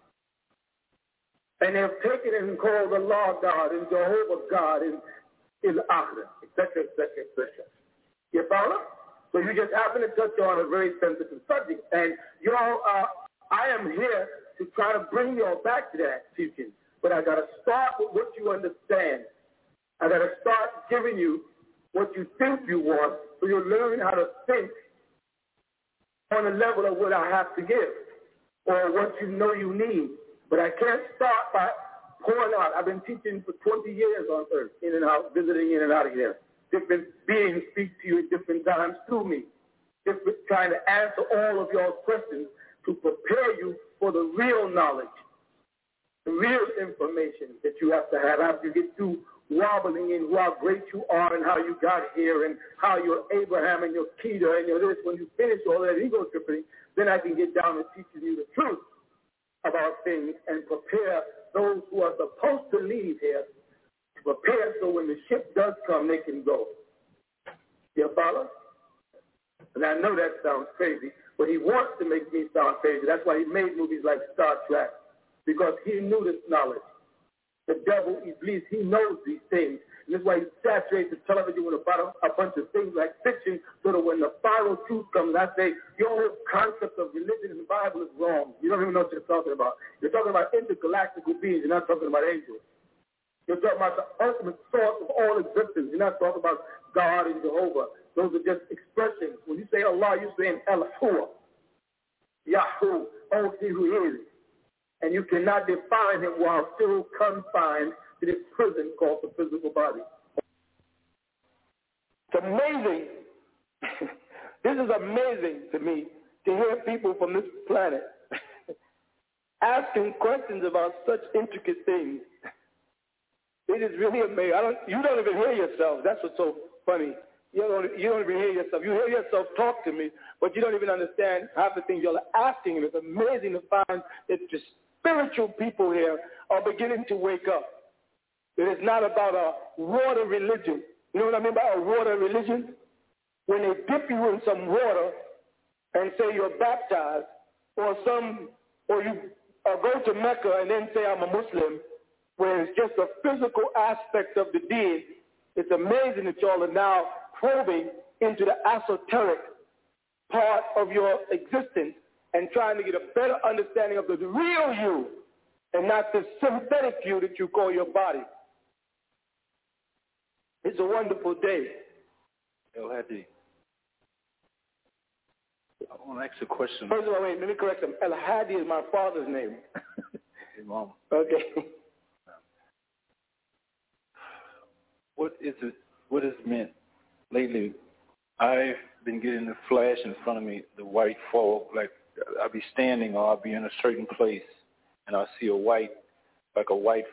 And they've taken it and called Allah God and Jehovah God and Akhira, etc., etc., etc. You follow? So you just happen to touch on a very sensitive subject. And I am here to try to bring you all back to that teaching. But I got to start with what you understand. I got to start giving you what you think you want, so you learn how to think on the level of what I have to give or what you know you need. But I can't start by pouring out. I've been teaching for 20 years on earth, in and out, visiting in and out of here. Different beings speak to you at different times through me, trying to answer all of your questions to prepare you for the real knowledge, the real information that you have to have after you get through wobbling in how great you are and how you got here and how you're Abraham and you're Peter and you're this. When you finish all that ego tripping, then I can get down to teaching you the truth about things and prepare those who are supposed to leave here, to prepare so when the ship does come, they can go. You follow? And I know that sounds crazy, but he wants to make me sound crazy. That's why he made movies like Star Trek, because he knew this knowledge. The devil, Iblis, he knows these things. And that's why he saturates the television with a bunch of things like fiction, so that when the final truth comes, I say, your whole concept of religion in the Bible is wrong. You don't even know what you're talking about. You're talking about intergalactical beings. You're not talking about angels. You're talking about the ultimate source of all existence. You're not talking about God and Jehovah. Those are just expressions. When you say Allah, you're saying El-Hua, Yahoo, oh, see who he is. And you cannot define him while still confined to this prison called the physical body. It's amazing. This is amazing to me to hear people from this planet asking questions about such intricate things. It is really amazing. You don't even hear yourself. That's what's so funny. You don't even hear yourself. You hear yourself talk to me, but you don't even understand half the things you're asking. And it's amazing to find that the spiritual people here are beginning to wake up. It is not about a water religion. You know what I mean by a water religion? When they dip you in some water and say you're baptized, or you go to Mecca and then say I'm a Muslim, where it's just a physical aspect of the deed. It's amazing that y'all are now probing into the esoteric part of your existence and trying to get a better understanding of the real you and not the synthetic you that you call your body. It's a wonderful day. El Hadi, I want to ask a question. First of all, wait, let me correct him. El Hadi is my father's name. Imam. Okay. What is meant lately? I've been getting the flash in front of me, the white fog, like I'll be standing or I'll be in a certain place and I'll see a white mist.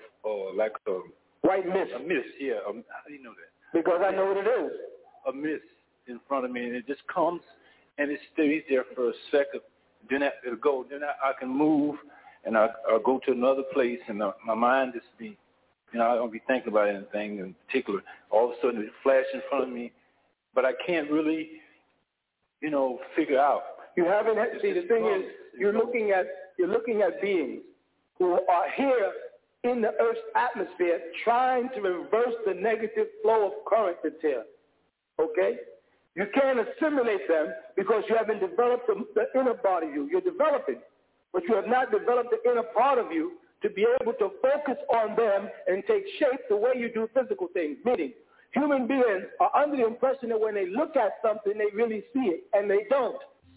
A mist, yeah. How do you know that? Because I know what it is. A mist in front of me, and it just comes and it stays there for a second. Then it'll go. Then I can move and I'll go to another place, and my mind just be, I don't be thinking about anything in particular. All of a sudden, it flashes in front of me, but I can't really, figure out. You haven't. See, the thing is, you're looking at beings who are here in the Earth's atmosphere, trying to reverse the negative flow of current that's here. Okay? You can't assimilate them because you haven't developed the inner part of you. You're developing, but you have not developed the inner part of you to be able to focus on them and take shape the way you do physical things. Meaning, human beings are under the impression that when they look at something, they really see it, and they don't.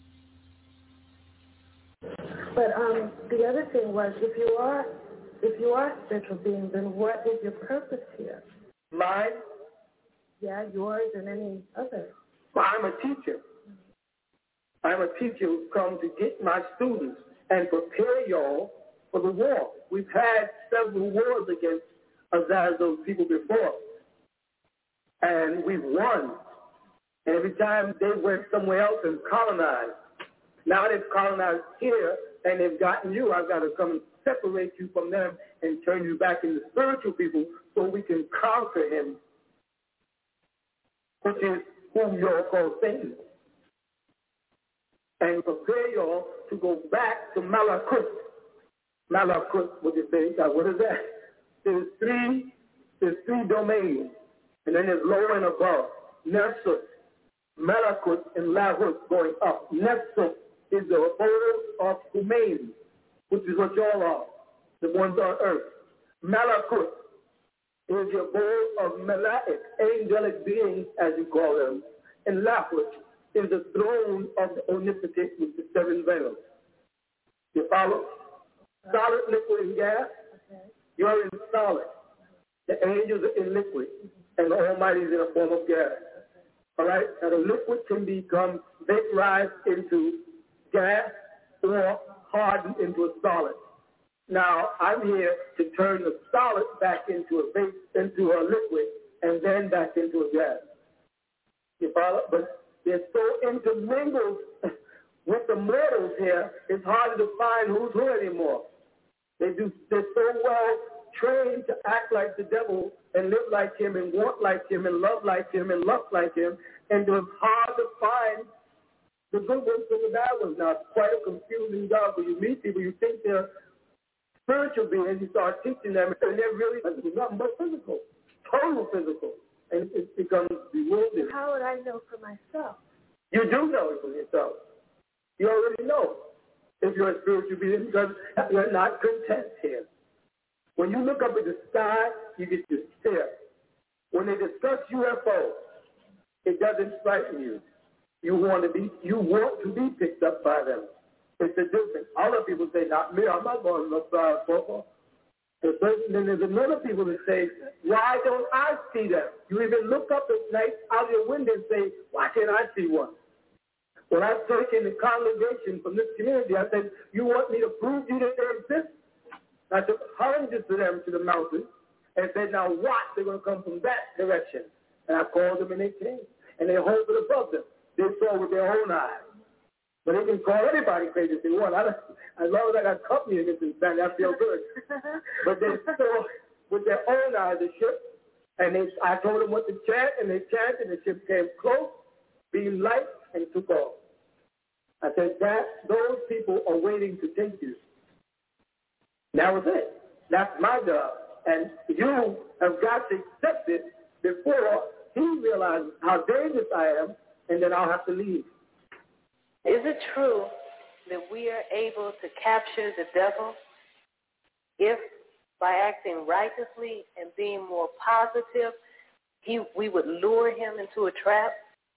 But the other thing was, if you are spiritual beings, then what is your purpose here? Mine? Yeah, yours and any other. Well, I'm a teacher. I'm a teacher who's come to get my students and prepare y'all for the war. We've had several wars against those people before, and we've won. And every time they went somewhere else and colonized. Now they've colonized here, and they've gotten you. I've got to come and separate you from them and turn you back into spiritual people so we can conquer him, which is whom y'all call Satan. And prepare y'all to go back to Malakut. Malakut, what you say? What is that? There's three domains, and then there's lower and above. Nefsut, Malakut, and Lahut going up. Nefsut is the abode of humanity, which is what y'all are, the ones on earth. Malakut is the abode of Malaik, angelic beings, as you call them. And Lahut is the throne of the omnipotent with the seven veils. You follow? Solid, liquid, and gas. Okay. You're in solid. The angels are in liquid, and the Almighty is in a form of gas. All right? Now the liquid can become vaporized into gas or hardened into a solid. Now, I'm here to turn the solid back into a base, into a liquid, and then back into a gas. You follow? But they're so intermingled with the mortals here, it's harder to find who's who anymore. They're so well trained to act like the devil and live like him and want like him and love like him and lust like him, and it's hard to find the good ones from the bad ones. Now, it's quite a confusing job when you meet people. You think they're spiritual beings, you start teaching them, and they're really nothing but physical, total physical, and it becomes bewildering. How would I know for myself? You do know it for yourself. You already know if you're a spiritual being because you're not content here. When you look up at the sky, you get to stare. When they discuss UFOs, it doesn't frighten you. You want to be picked up by them. It's a difference. Other people say, not me, I'm not going to look by a Then there's another people that say, why don't I see them? You even look up at night out your window and say, why can't I see one? When I was taking the congregation from this community, I said, you want me to prove to you that they exist? I took hundreds of them to the mountains and said, now watch, they're going to come from that direction. And I called them and they came. And they hovered above them. They saw with their own eyes. But they can call anybody crazy if they want. As long as I got company in this insanity, I feel good. But they saw with their own eyes the ship, and I told them what to chant, and they chanted, and the ship came close, being light, and took off. I said, those people are waiting to take you. That was it. That's my job. And you have got to accept it before he realizes how dangerous I am, and then I'll have to leave. Is it true that we are able to capture the devil if by acting righteously and being more positive, we would lure him into a trap?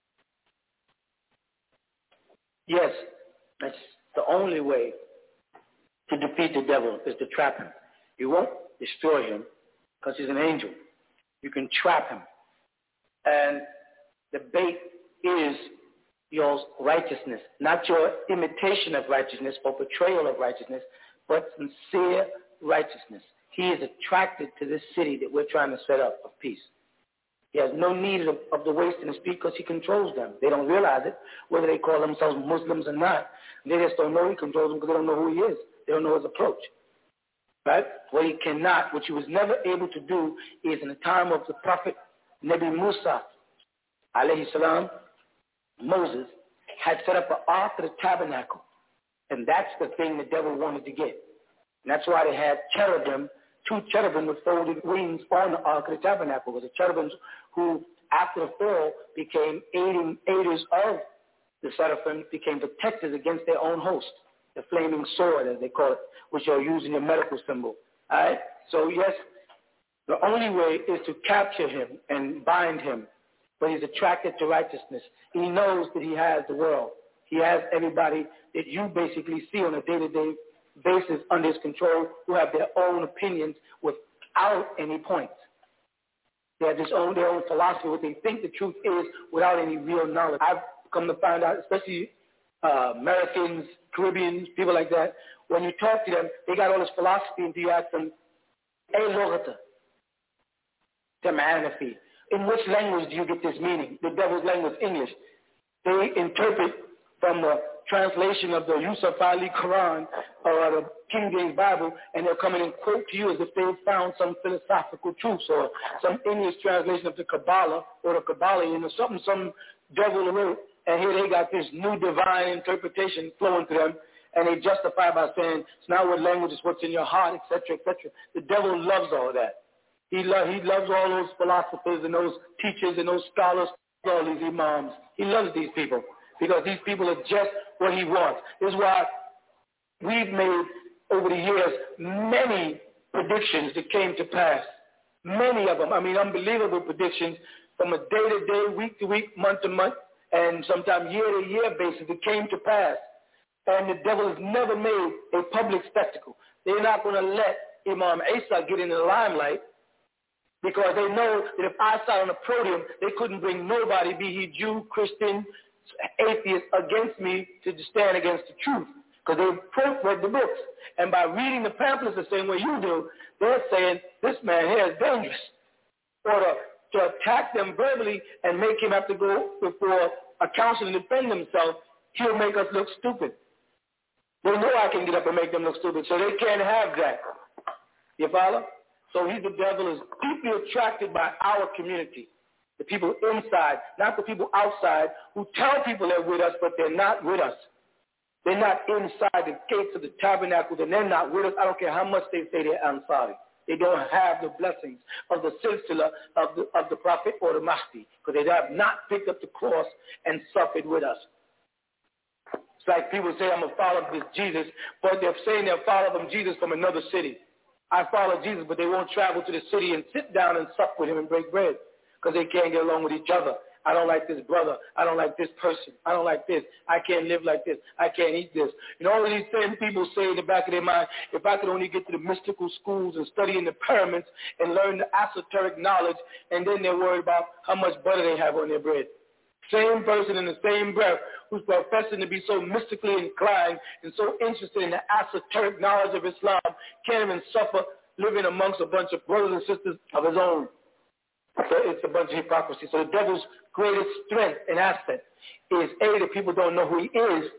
Yes, that's the only way to defeat the devil is to trap him. You won't destroy him because he's an angel. You can trap him. And the bait is your righteousness, not your imitation of righteousness or portrayal of righteousness, but sincere righteousness. He is attracted to this city that we're trying to set up of peace. He has no need of the waste in his feet because he controls them. They don't realize it, whether they call themselves Muslims or not. They just don't know he controls them because they don't know who he is. They don't know his approach. Right? What he was never able to do is in the time of the Prophet Nabi Musa, alayhi salam, Moses had set up an ark of the tabernacle. And that's the thing the devil wanted to get. And that's why they had cherubim, 2 cherubim with folded wings on the ark of the tabernacle. Because the cherubims who, after the fall, became aiders of the seraphim, became protectors against their own host. The flaming sword, as they call it, which are used in your medical symbol. All right? So, yes, the only way is to capture him and bind him. But he's attracted to righteousness. He knows that he has the world. He has everybody that you basically see on a day-to-day basis under his control who have their own opinions without any points. They have their own philosophy, what they think the truth is without any real knowledge. I've come to find out, especially Americans, Caribbeans, people like that, when you talk to them, they got all this philosophy until you ask them, in which language do you get this meaning? The devil's language, English. They interpret from the translation of the Yusuf Ali Quran or the King James Bible, and they'll come in and quote to you as if they found some philosophical truths or some English translation of the Kabbalah or the Kabbalion or something some devil wrote, and here they got this new divine interpretation flowing to them, and they justify by saying, it's not what language, it's what's in your heart, etc., etc. The devil loves all that. He loves all those philosophers and those teachers and those scholars, all these imams. He loves these people because these people are just what he wants. This is why we've made, over the years, many predictions that came to pass. Many of them. I mean, unbelievable predictions from a day-to-day, week-to-week, month-to-month, and sometimes year-to-year basis that came to pass. And the devil has never made a public spectacle. They're not going to let Imam Isa get in the limelight, because they know that if I sat on a podium, they couldn't bring nobody, be he Jew, Christian, atheist, against me to stand against the truth. because they read the books. And by reading the pamphlets the same way you do, they're saying, this man here is dangerous. Or to attack them verbally and make him have to go before a counsel and defend himself, he'll make us look stupid. They know I can get up and make them look stupid, so they can't have that. You follow? So the devil is deeply attracted by our community, the people inside, not the people outside who tell people they're with us, but they're not with us. They're not inside the gates of the tabernacle, and they're not with us. I don't care how much they say they're Ansari. They don't have the blessings of the silsila of the prophet or the Mahdi, because they have not picked up the cross and suffered with us. It's like people say, I'm a follower of this Jesus, but they're saying they're a follower of Jesus from another city. I follow Jesus, but they won't travel to the city and sit down and sup with him and break bread because they can't get along with each other. I don't like this brother. I don't like this person. I don't like this. I can't live like this. I can't eat this. And all of these same people say in the back of their mind, if I could only get to the mystical schools and study in the pyramids and learn the esoteric knowledge, and then they're worried about how much butter they have on their bread. Same person in the same breath who's professing to be so mystically inclined and so interested in the esoteric knowledge of Islam can't even suffer living amongst a bunch of brothers and sisters of his own. So it's a bunch of hypocrisy. So the devil's greatest strength and asset is, A, that people don't know who he is,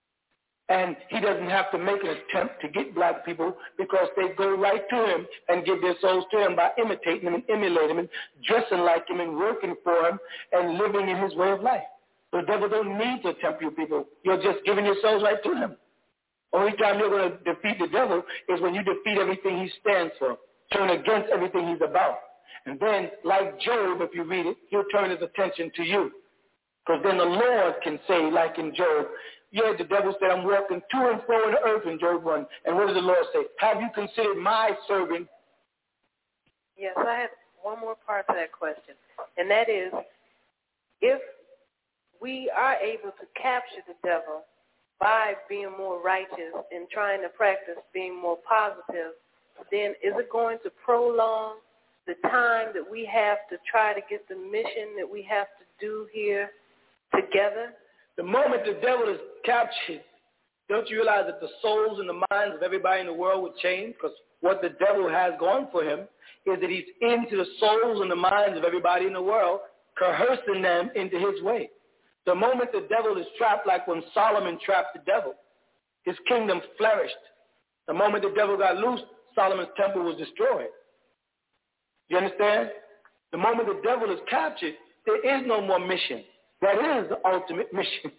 and he doesn't have to make an attempt to get black people because they go right to him and give their souls to him by imitating him and emulating him and dressing like him and working for him and living in his way of life. The devil don't need to tempt you people. You're just giving your souls right to him. Only time you're going to defeat the devil is when you defeat everything he stands for, turn against everything he's about. And then, like Job, if you read it, he'll turn his attention to you. Because then the Lord can say, like in Job, yeah, the devil said, I'm walking to and fro in the earth in Job 1. And what does the Lord say? Have you considered my servant? Yes, I have one more part to that question. And that is, if we are able to capture the devil by being more righteous and trying to practice being more positive, then is it going to prolong the time that we have to try to get the mission that we have to do here together? The moment the devil is captured, don't you realize that the souls and the minds of everybody in the world would change? Because what the devil has going for him is that he's into the souls and the minds of everybody in the world, coercing them into his way. The moment the devil is trapped, like when Solomon trapped the devil, his kingdom flourished. The moment the devil got loose, Solomon's temple was destroyed. You understand? The moment the devil is captured, there is no more mission. That is the ultimate mission.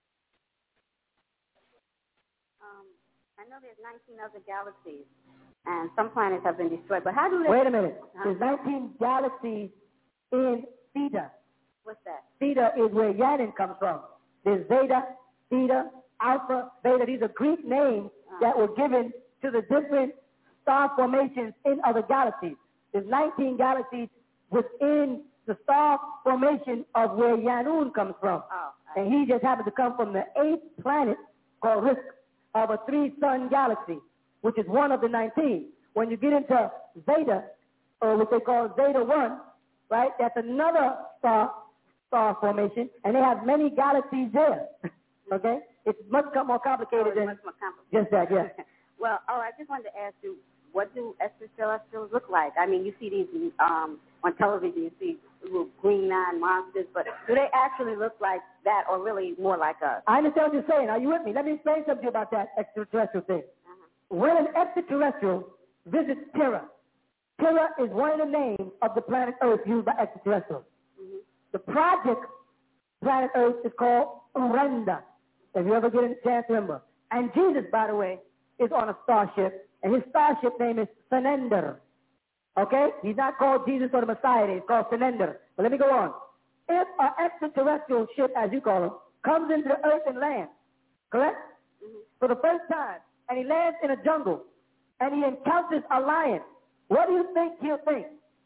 I know there's 19 other galaxies, and some planets have been destroyed, but how do they... Wait a minute. There's 19 galaxies in Theta. What's that? Theta is where Yannin comes from. There's Zeta, Theta, Alpha, Beta. These are Greek names that were given to the different star formations in other galaxies. There's 19 galaxies within the star formation of where Yanun comes from. And he just happened to come from the 8th planet called Risk of a 3-sun galaxy, which is one of the 19. When you get into Zeta, or what they call Zeta 1, right, that's another star formation, and they have many galaxies there. Okay? It's much more complicated than just that, yeah. Well, I just wanted to ask you, what do extraterrestrials look like? I mean, you see these on television, you see little green man monsters, but do they actually look like that or really more like us? I understand what you're saying. Are you with me? Let me explain something about that extraterrestrial thing. When an extraterrestrial visits Terra, Terra is one of the names of the planet Earth used by extraterrestrials. The project planet Earth is called Urenda, if you ever get a chance to remember. And Jesus, by the way, is on a starship, and his starship name is Senender. Okay? He's not called Jesus or the Messiah, he's called Senender. But let me go on. If an extraterrestrial ship, as you call it, comes into the earth and lands, correct? For the first time, and he lands in a jungle, and he encounters a lion, what do you think he'll think?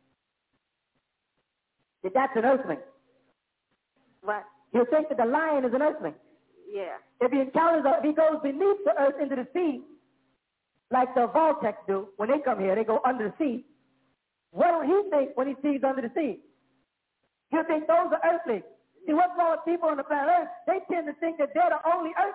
That that's an earthling. What? He'll think that the lion is an earthling. Yeah. If he goes beneath the earth into the sea, like the Voltex do, when they come here, they go under the sea. What will he think when he sees under the sea? He'll think those are earthlings. See, what's wrong with people on the planet Earth? They tend to think that they're the only earthlings.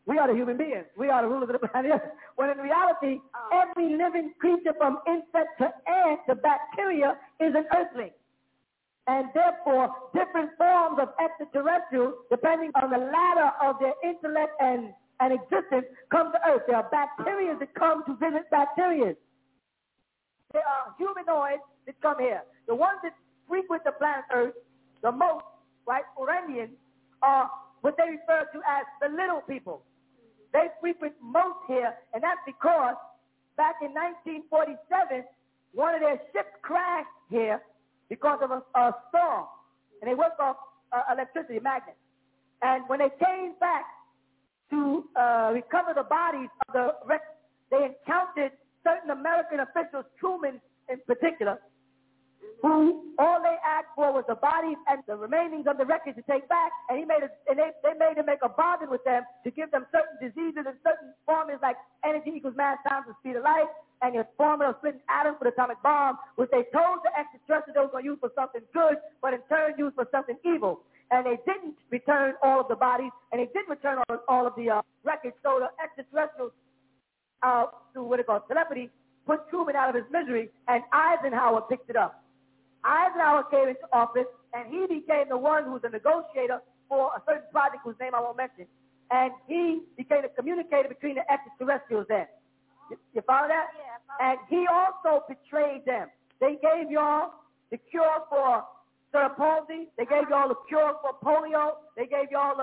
We are the human beings. We are the rulers of the planet. When in reality, every living creature from insect to ant to bacteria is an earthling. And therefore, different forms of extraterrestrials, depending on the ladder of their intellect and existence, come to Earth. There are bacteria that come to visit bacteria. There are humanoids that come here. The ones that frequent the planet Earth the most, right, Urandians, are what they refer to as the little people. They frequent most here, and that's because back in 1947, one of their ships crashed here because of a storm, and they work off electricity magnets. And when they came back to recover the bodies of the wreck, they encountered certain American officials, Truman in particular, who all they asked for was the bodies and the remainings of the wreckage to take back, and they made him make a bargain with them to give them certain diseases and certain formulas like energy equals mass times the speed of light, and your formula of splitting atoms for the atomic bomb, which they told the extraterrestrials they were going to use for something good, but in turn used for something evil. And they didn't return all of the bodies, and they didn't return all of the wreckage, so the extraterrestrials, through what they call telepathy, put Truman out of his misery, and Eisenhower picked it up. Eisenhower came into office, and he became the one who was a negotiator for a certain project whose name I won't mention. And he became the communicator between the extraterrestrials then. You follow that? Yeah. And he also betrayed them. They gave y'all the cure for cerebral palsy. They gave y'all the cure for polio. They gave y'all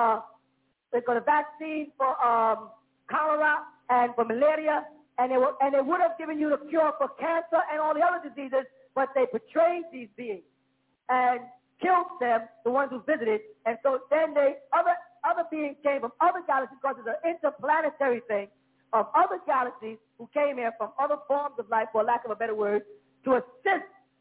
the vaccine for cholera and for malaria. And they would have given you the cure for cancer and all the other diseases, but they betrayed these beings and killed them, the ones who visited. And so then other beings came from other galaxies, because it's an interplanetary thing, of other galaxies who came here from other forms of life, for lack of a better word, to assist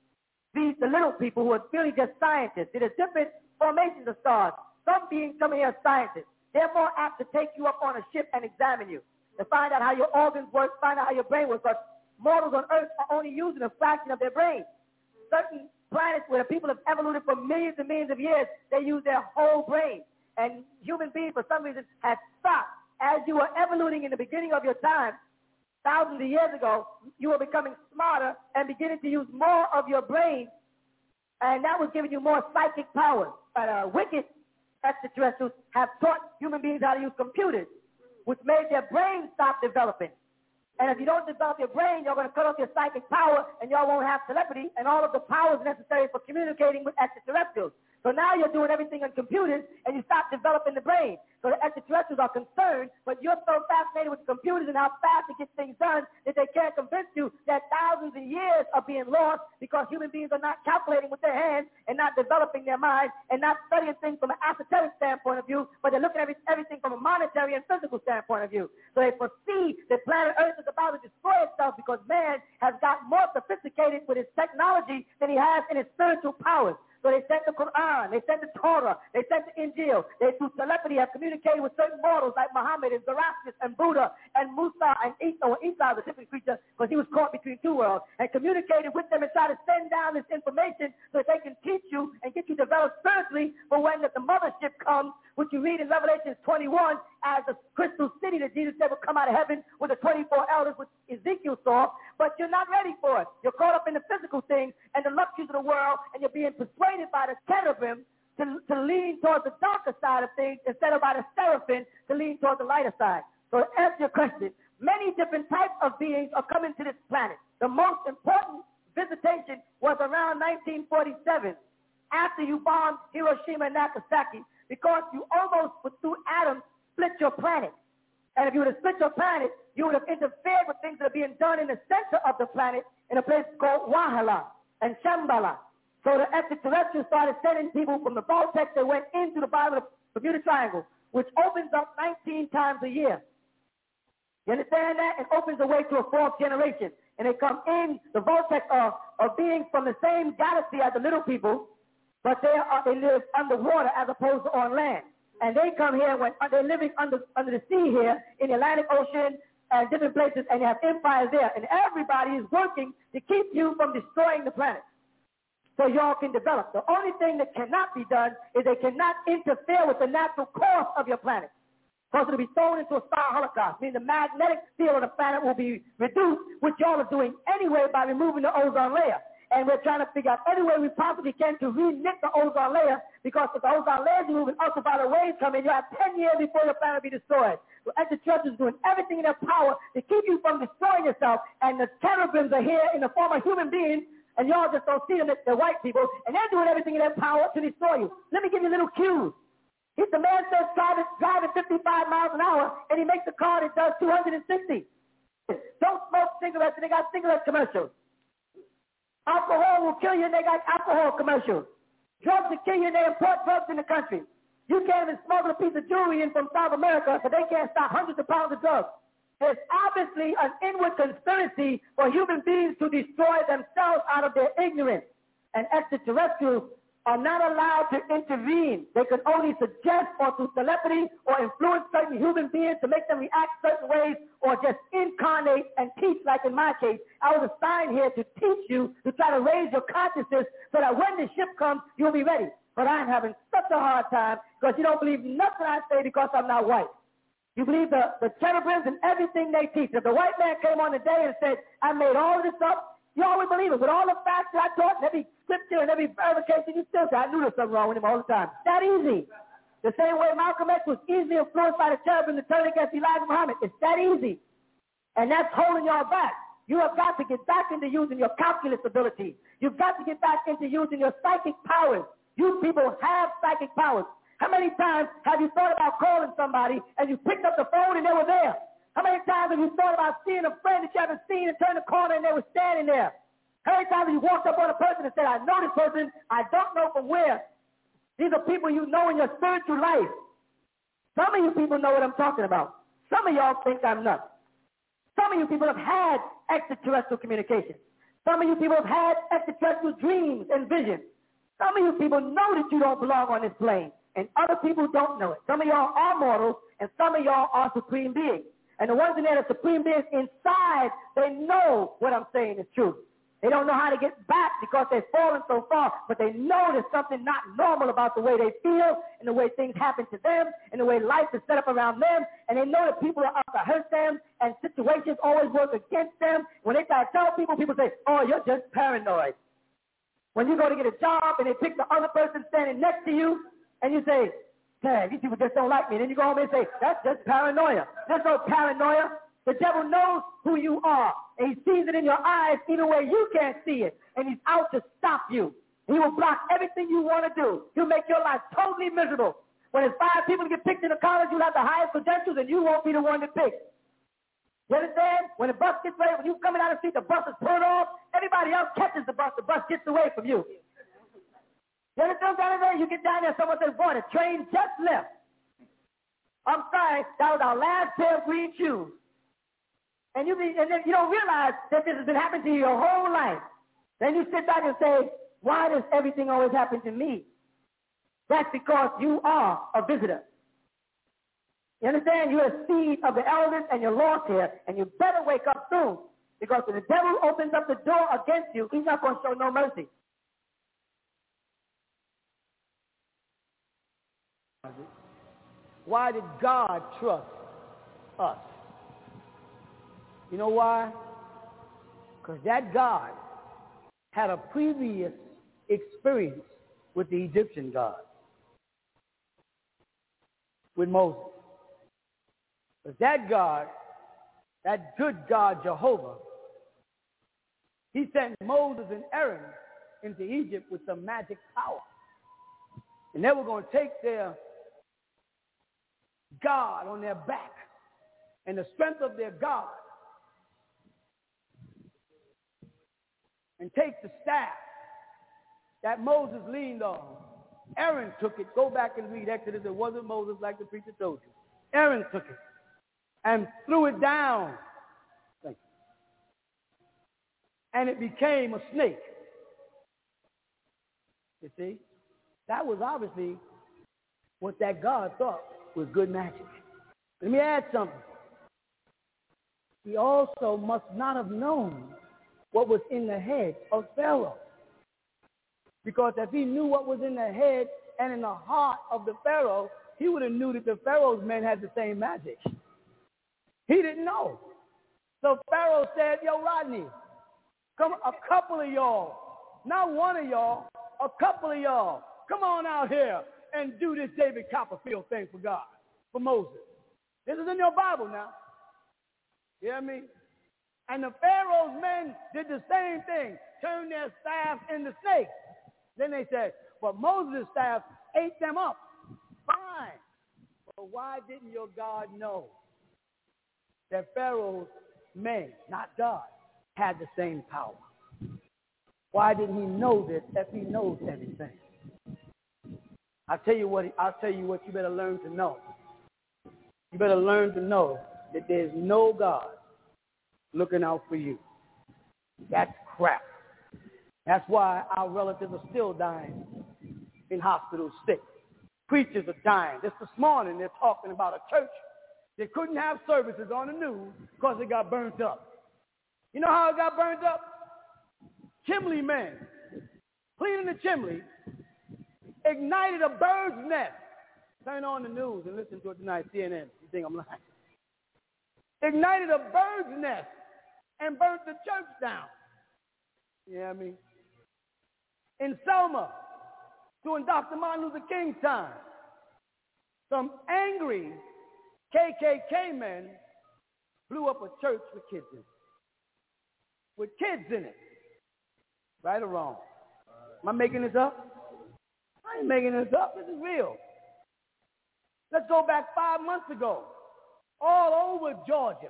the little people who are really just scientists. There's different formations of stars. Some beings come here as scientists. They're more apt to take you up on a ship and examine you, to find out how your organs work, find out how your brain works. But mortals on Earth are only using a fraction of their brain. Certain planets where the people have evolved for millions and millions of years, they use their whole brain. And human beings, for some reason, have stopped. As you were evolving in the beginning of your time, thousands of years ago, you were becoming smarter and beginning to use more of your brain, and that was giving you more psychic powers. But wicked extraterrestrials have taught human beings how to use computers, which made their brains stop developing. And if you don't develop your brain, you're going to cut off your psychic power, and y'all won't have telepathy and all of the powers necessary for communicating with extraterrestrials. So now you're doing everything on computers, and you stop developing the brain. So the extraterrestrials are concerned, but you're so fascinated with the computers and how fast it gets things done that they can't convince you that thousands of years are being lost because human beings are not calculating with their hands and not developing their mind and not studying things from an esoteric standpoint of view, but they're looking at everything from a monetary and physical standpoint of view. So they foresee that planet Earth is about to destroy itself because man has got more sophisticated with his technology than he has in his spiritual powers. So they sent the Quran, they sent the Torah, they sent the Injil. They, through telepathy, have communicated with certain mortals like Muhammad and Zoroaster and Buddha and Musa and Isa. Well, Isa is a different creature because he was caught between two worlds, and communicated with them and tried to send down this information so that they can teach you and get you developed spiritually for when the mothership comes, which you read in Revelation 21 as the crystal city that Jesus said would come out of heaven with the 24 elders, which Ezekiel saw, but you're not ready for it. You're caught up in the physical things and the luxuries of the world, and you're being persuaded by the cherubim to lean towards the darker side of things instead of by the seraphim to lean towards the lighter side. So to answer your question, many different types of beings are coming to this planet. The most important visitation was around 1947, after you bombed Hiroshima and Nagasaki, because you almost, through atoms, split your planet. And if you would have split your planet, you would have interfered with things that are being done in the center of the planet in a place called Wahala and Shambhala. So the extraterrestrials started sending people from the vortex that went into the bottom of the Bermuda Triangle, which opens up 19 times a year. You understand that? It opens the way to a fourth generation. And they come in the vortex of being from the same galaxy as the little people, but they live underwater as opposed to on land. And they come here when they're living under the sea here in the Atlantic Ocean and different places, and they have empires there. And everybody is working to keep you from destroying the planet so y'all can develop. The only thing that cannot be done is they cannot interfere with the natural course of your planet. Because it'll be thrown into a star holocaust, meaning the magnetic field of the planet will be reduced, which y'all are doing anyway by removing the ozone layer. And we're trying to figure out any way we possibly can to re-knit the ozone layer, because if the ozone layer is moving, ultraviolet rays come in, you have 10 years before your planet will be destroyed. So extraterrestrials doing everything in their power to keep you from destroying yourself, and the cherubims are here in the form of human beings, and y'all just don't see them, they're white people, and they're doing everything in their power to destroy you. Let me give you a little cue. If the man says driving 55 miles an hour, and he makes a car that does 260. Don't smoke cigarettes, and they got cigarette commercials. Alcohol will kill you, and they got alcohol commercials. Drugs will kill you, and they import drugs in the country. You can't even smuggle a piece of jewelry in from South America, but they can't stop hundreds of pounds of drugs. There's obviously an inward conspiracy for human beings to destroy themselves out of their ignorance. And extraterrestrials are not allowed to intervene. They can only suggest or through telepathy or influence certain human beings to make them react certain ways, or just incarnate and teach, like in my case. I was assigned here to teach you, to try to raise your consciousness so that when the ship comes, you'll be ready. But I'm having such a hard time because you don't believe nothing I say because I'm not white. You believe the cherubims and everything they teach. If the white man came on the day and said, I made all of this up, you always believe it. With all the facts that I taught and every scripture and every verification, you still say, I knew there was something wrong with him all the time. That easy. The same way Malcolm X was easily influenced by the cherubim to turn against Elijah Muhammad. It's that easy. And that's holding y'all back. You have got to get back into using your calculus ability. You've got to get back into using your psychic powers. You people have psychic powers. How many times have you thought about calling somebody and you picked up the phone and they were there? How many times have you thought about seeing a friend that you haven't seen and turned the corner and they were standing there? How many times have you walked up on a person and said, I know this person, I don't know from where. These are people you know in your spiritual life. Some of you people know what I'm talking about. Some of y'all think I'm nuts. Some of you people have had extraterrestrial communication. Some of you people have had extraterrestrial dreams and visions. Some of you people know that you don't belong on this plane, and other people don't know it. Some of y'all are mortals, and some of y'all are supreme beings. And the ones in there that are supreme beings inside, they know what I'm saying is true. They don't know how to get back because they've fallen so far, but they know there's something not normal about the way they feel and the way things happen to them and the way life is set up around them, and they know that people are out to hurt them and situations always work against them. When they try to tell people, people say, oh, you're just paranoid. When you go to get a job and they pick the other person standing next to you and you say, damn, these people just don't like me. And then you go home and say, that's just paranoia. There's no paranoia. The devil knows who you are, and he sees it in your eyes even where you can't see it, and he's out to stop you. He will block everything you want to do. He'll make your life totally miserable. When there's 5 people to get picked in the college, you'll have the highest credentials, and you won't be the one to pick. You understand? When the bus gets ready, when you coming out of the street, the bus is pulled off, everybody else catches the bus gets away from you. You understand down there? You get down there, someone says, boy, the train just left. I'm sorry, that was our last pair of green shoes. And then you don't realize that this has been happening to you your whole life. Then you sit back and say, why does everything always happen to me? That's because you are a visitor. You understand? You're a seed of the elders and you're lost here, and you better wake up soon, because when the devil opens up the door against you, he's not going to show no mercy. Why did God trust us? You know why? Because that God had a previous experience with the Egyptian God, with Moses. But that God, that good God, Jehovah, he sent Moses and Aaron into Egypt with some magic power. And they were going to take their God on their back and the strength of their God and take the staff that Moses leaned on. Aaron took it. Go back and read Exodus. It wasn't Moses like the preacher told you. Aaron took it and threw it down. And it became a snake. You see? That was obviously what that God thought was good magic. Let me add something. He also must not have known what was in the head of Pharaoh. Because if he knew what was in the head and in the heart of the Pharaoh, he would have knew that the Pharaoh's men had the same magic. He didn't know. So Pharaoh said, yo, Rodney, come, a couple of y'all, not one of y'all, a couple of y'all, come on out here and do this David Copperfield thing for God, for Moses. This is in your Bible now. You hear me? And the Pharaoh's men did the same thing, turned their staff into snakes. Then they said, but Moses' staff ate them up. Fine. But why didn't your God know that Pharaoh's men, not God, had the same power? Why didn't he know this if he knows everything? I'll tell you what you better learn to know. You better learn to know that there's no God looking out for you. That's crap. That's why our relatives are still dying in hospitals sick. Preachers are dying. Just this morning they're talking about a church that couldn't have services on the news because it got burnt up. You know how it got burnt up? Chimney men cleaning the chimney ignited a bird's nest. Turn on the news and listen to it tonight, CNN. You think I'm lying? Ignited a bird's nest and burnt the church down. You know what I mean? In Selma, during Dr. Martin Luther King's time, some angry KKK men blew up a church with kids in it. With kids in it. Right or wrong? Am I making this up? I ain't making this up. This is real. Let's go back 5 months ago. All over Georgia.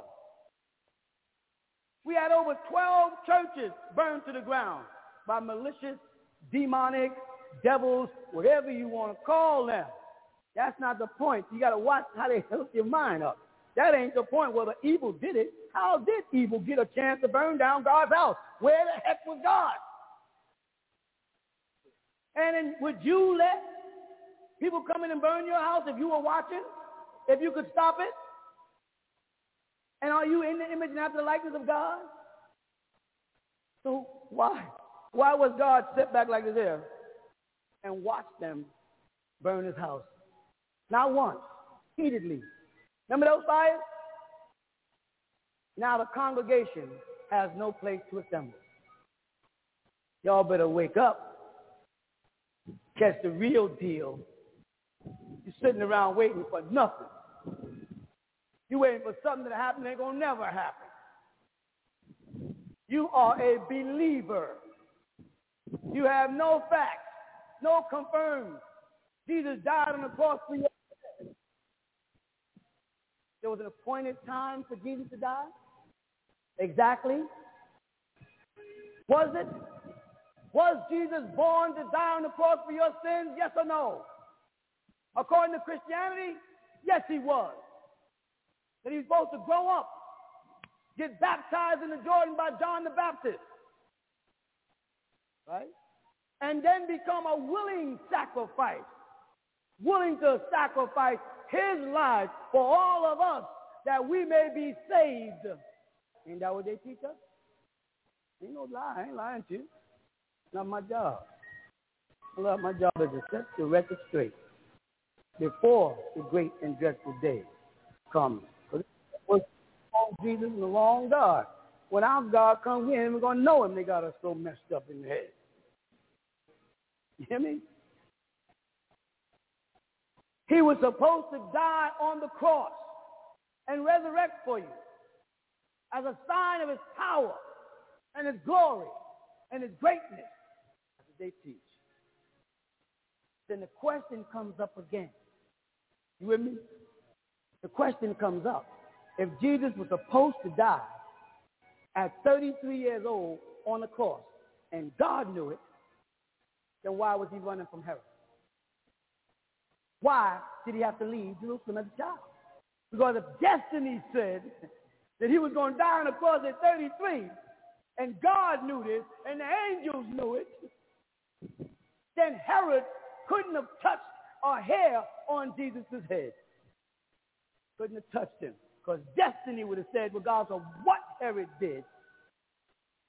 We had over 12 churches burned to the ground by malicious, demonic, devils, whatever you want to call them. That's not the point. You got to watch how they hook your mind up. That ain't the point. Well, the evil did it. How did evil get a chance to burn down God's house? Where the heck was God? And then would you let people come in and burn your house if you were watching? If you could stop it? And are you in the image and after the likeness of God? So why? Why was God sit back like this here and watch them burn his house? Not once, repeatedly. Remember those fires? Now the congregation has no place to assemble. Y'all better wake up. Catch the real deal. You're sitting around waiting for nothing. You're waiting for something to happen that ain't going to never happen. You are a believer. You have no facts, no confirmed. Jesus died on the cross for your sins. There was an appointed time for Jesus to die? Exactly. Was it? Was Jesus born to die on the cross for your sins? Yes or no? According to Christianity, yes, he was. That he was supposed to grow up, get baptized in the Jordan by John the Baptist, right? And then become a willing sacrifice, willing to sacrifice his life for all of us that we may be saved. Ain't that what they teach us? Ain't no lie. I ain't lying to you. Not my job. My job is to set the record straight before the great and dreadful day comes. Because it was wrong Jesus and the wrong God. When our God comes, we ain't even going to know him. They got us so messed up in the head. You hear me? He was supposed to die on the cross and resurrect for you as a sign of his power and his glory and his greatness. That's what they teach. Then the question comes up again. You with me? The question comes up. If Jesus was supposed to die at 33 years old on the cross, and God knew it, then why was he running from Herod? Why did he have to leave Jerusalem as a child? Because if destiny said that he was going to die on the cross at 33, and God knew this, and the angels knew it, then Herod couldn't have touched a hair on Jesus' head. Couldn't have touched him. Because destiny would have said, regardless of what Herod did,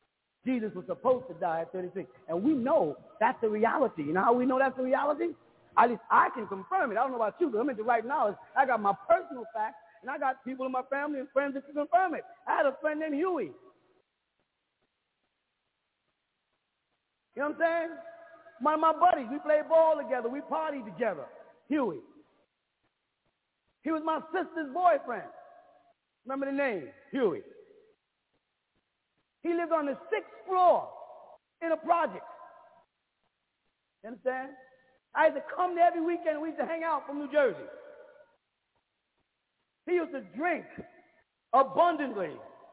Jesus was supposed to die at 33. And we know that's the reality. You know how we know that's the reality? At least I can confirm it. I don't know about you, but I'm into right knowledge. I got my personal facts, and I got people in my family and friends that can confirm it. I had a friend named Huey. You know what I'm saying? One of my buddies, we played ball together. We partied together. Huey. He was my sister's boyfriend. Remember the name? Huey. He lived on the 6th floor in a project. You understand? I used to come there every weekend. We used to hang out from New Jersey. He used to drink abundantly.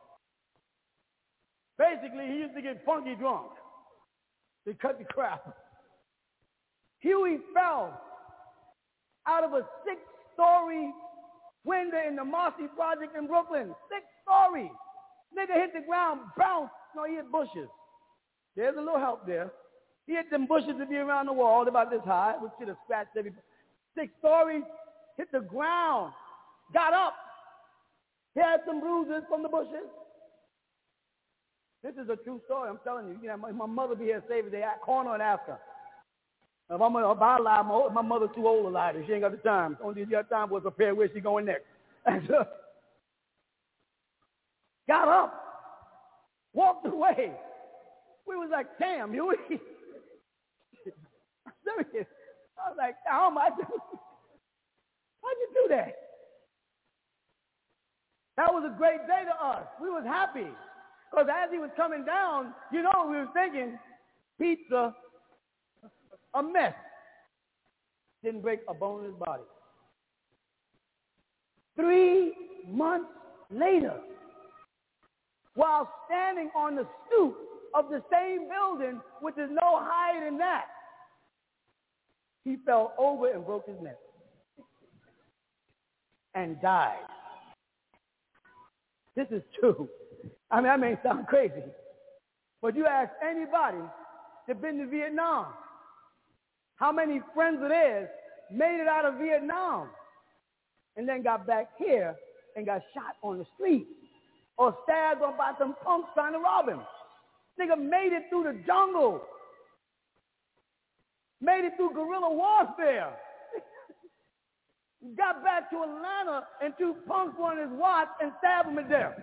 Basically, he used to get funky drunk. They cut the crap. Huey fell out of a 6-story window in the Marcy Project in Brooklyn. 6 stories. Nigga hit the ground, bounced. No, he hit bushes. There's a little help there. He hit them bushes to be around the wall, about this high, which should have scratched every 6 stories, hit the ground, got up. He had some bruises from the bushes. This is a true story, I'm telling you. My mother be here saving the corner and ask her. If I lie, my mother's too old to lie. She ain't got the time. Only she got time for us to prepare where she going next. Got up, walked away. We was like, damn, Huey. I'm serious. I was like, how am I doing? How'd you do that? That was a great day to us. We was happy. Because as he was coming down, you know, we were thinking, pizza, a mess. Didn't break a bone in his body. 3 months later, while standing on the stoop of the same building, which is no higher than that, he fell over and broke his neck and died. This is true. I mean, that may sound crazy, but you ask anybody that's been to Vietnam, how many friends of theirs made it out of Vietnam and then got back here and got shot on the street or stabbed on by some punks trying to rob him. Nigga made it through the jungle, made it through guerrilla warfare, got back to Atlanta and 2 punks were on his watch and stabbed him to death.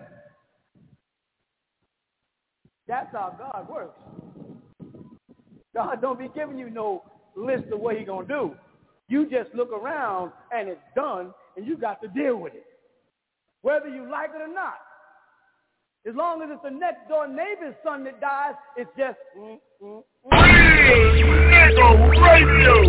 That's how God works. God don't be giving you no list of what he gonna do. You just look around and it's done and you got to deal with it. Whether you like it or not. As long as it's the next door neighbor's son that dies, it's just Nigga Radio.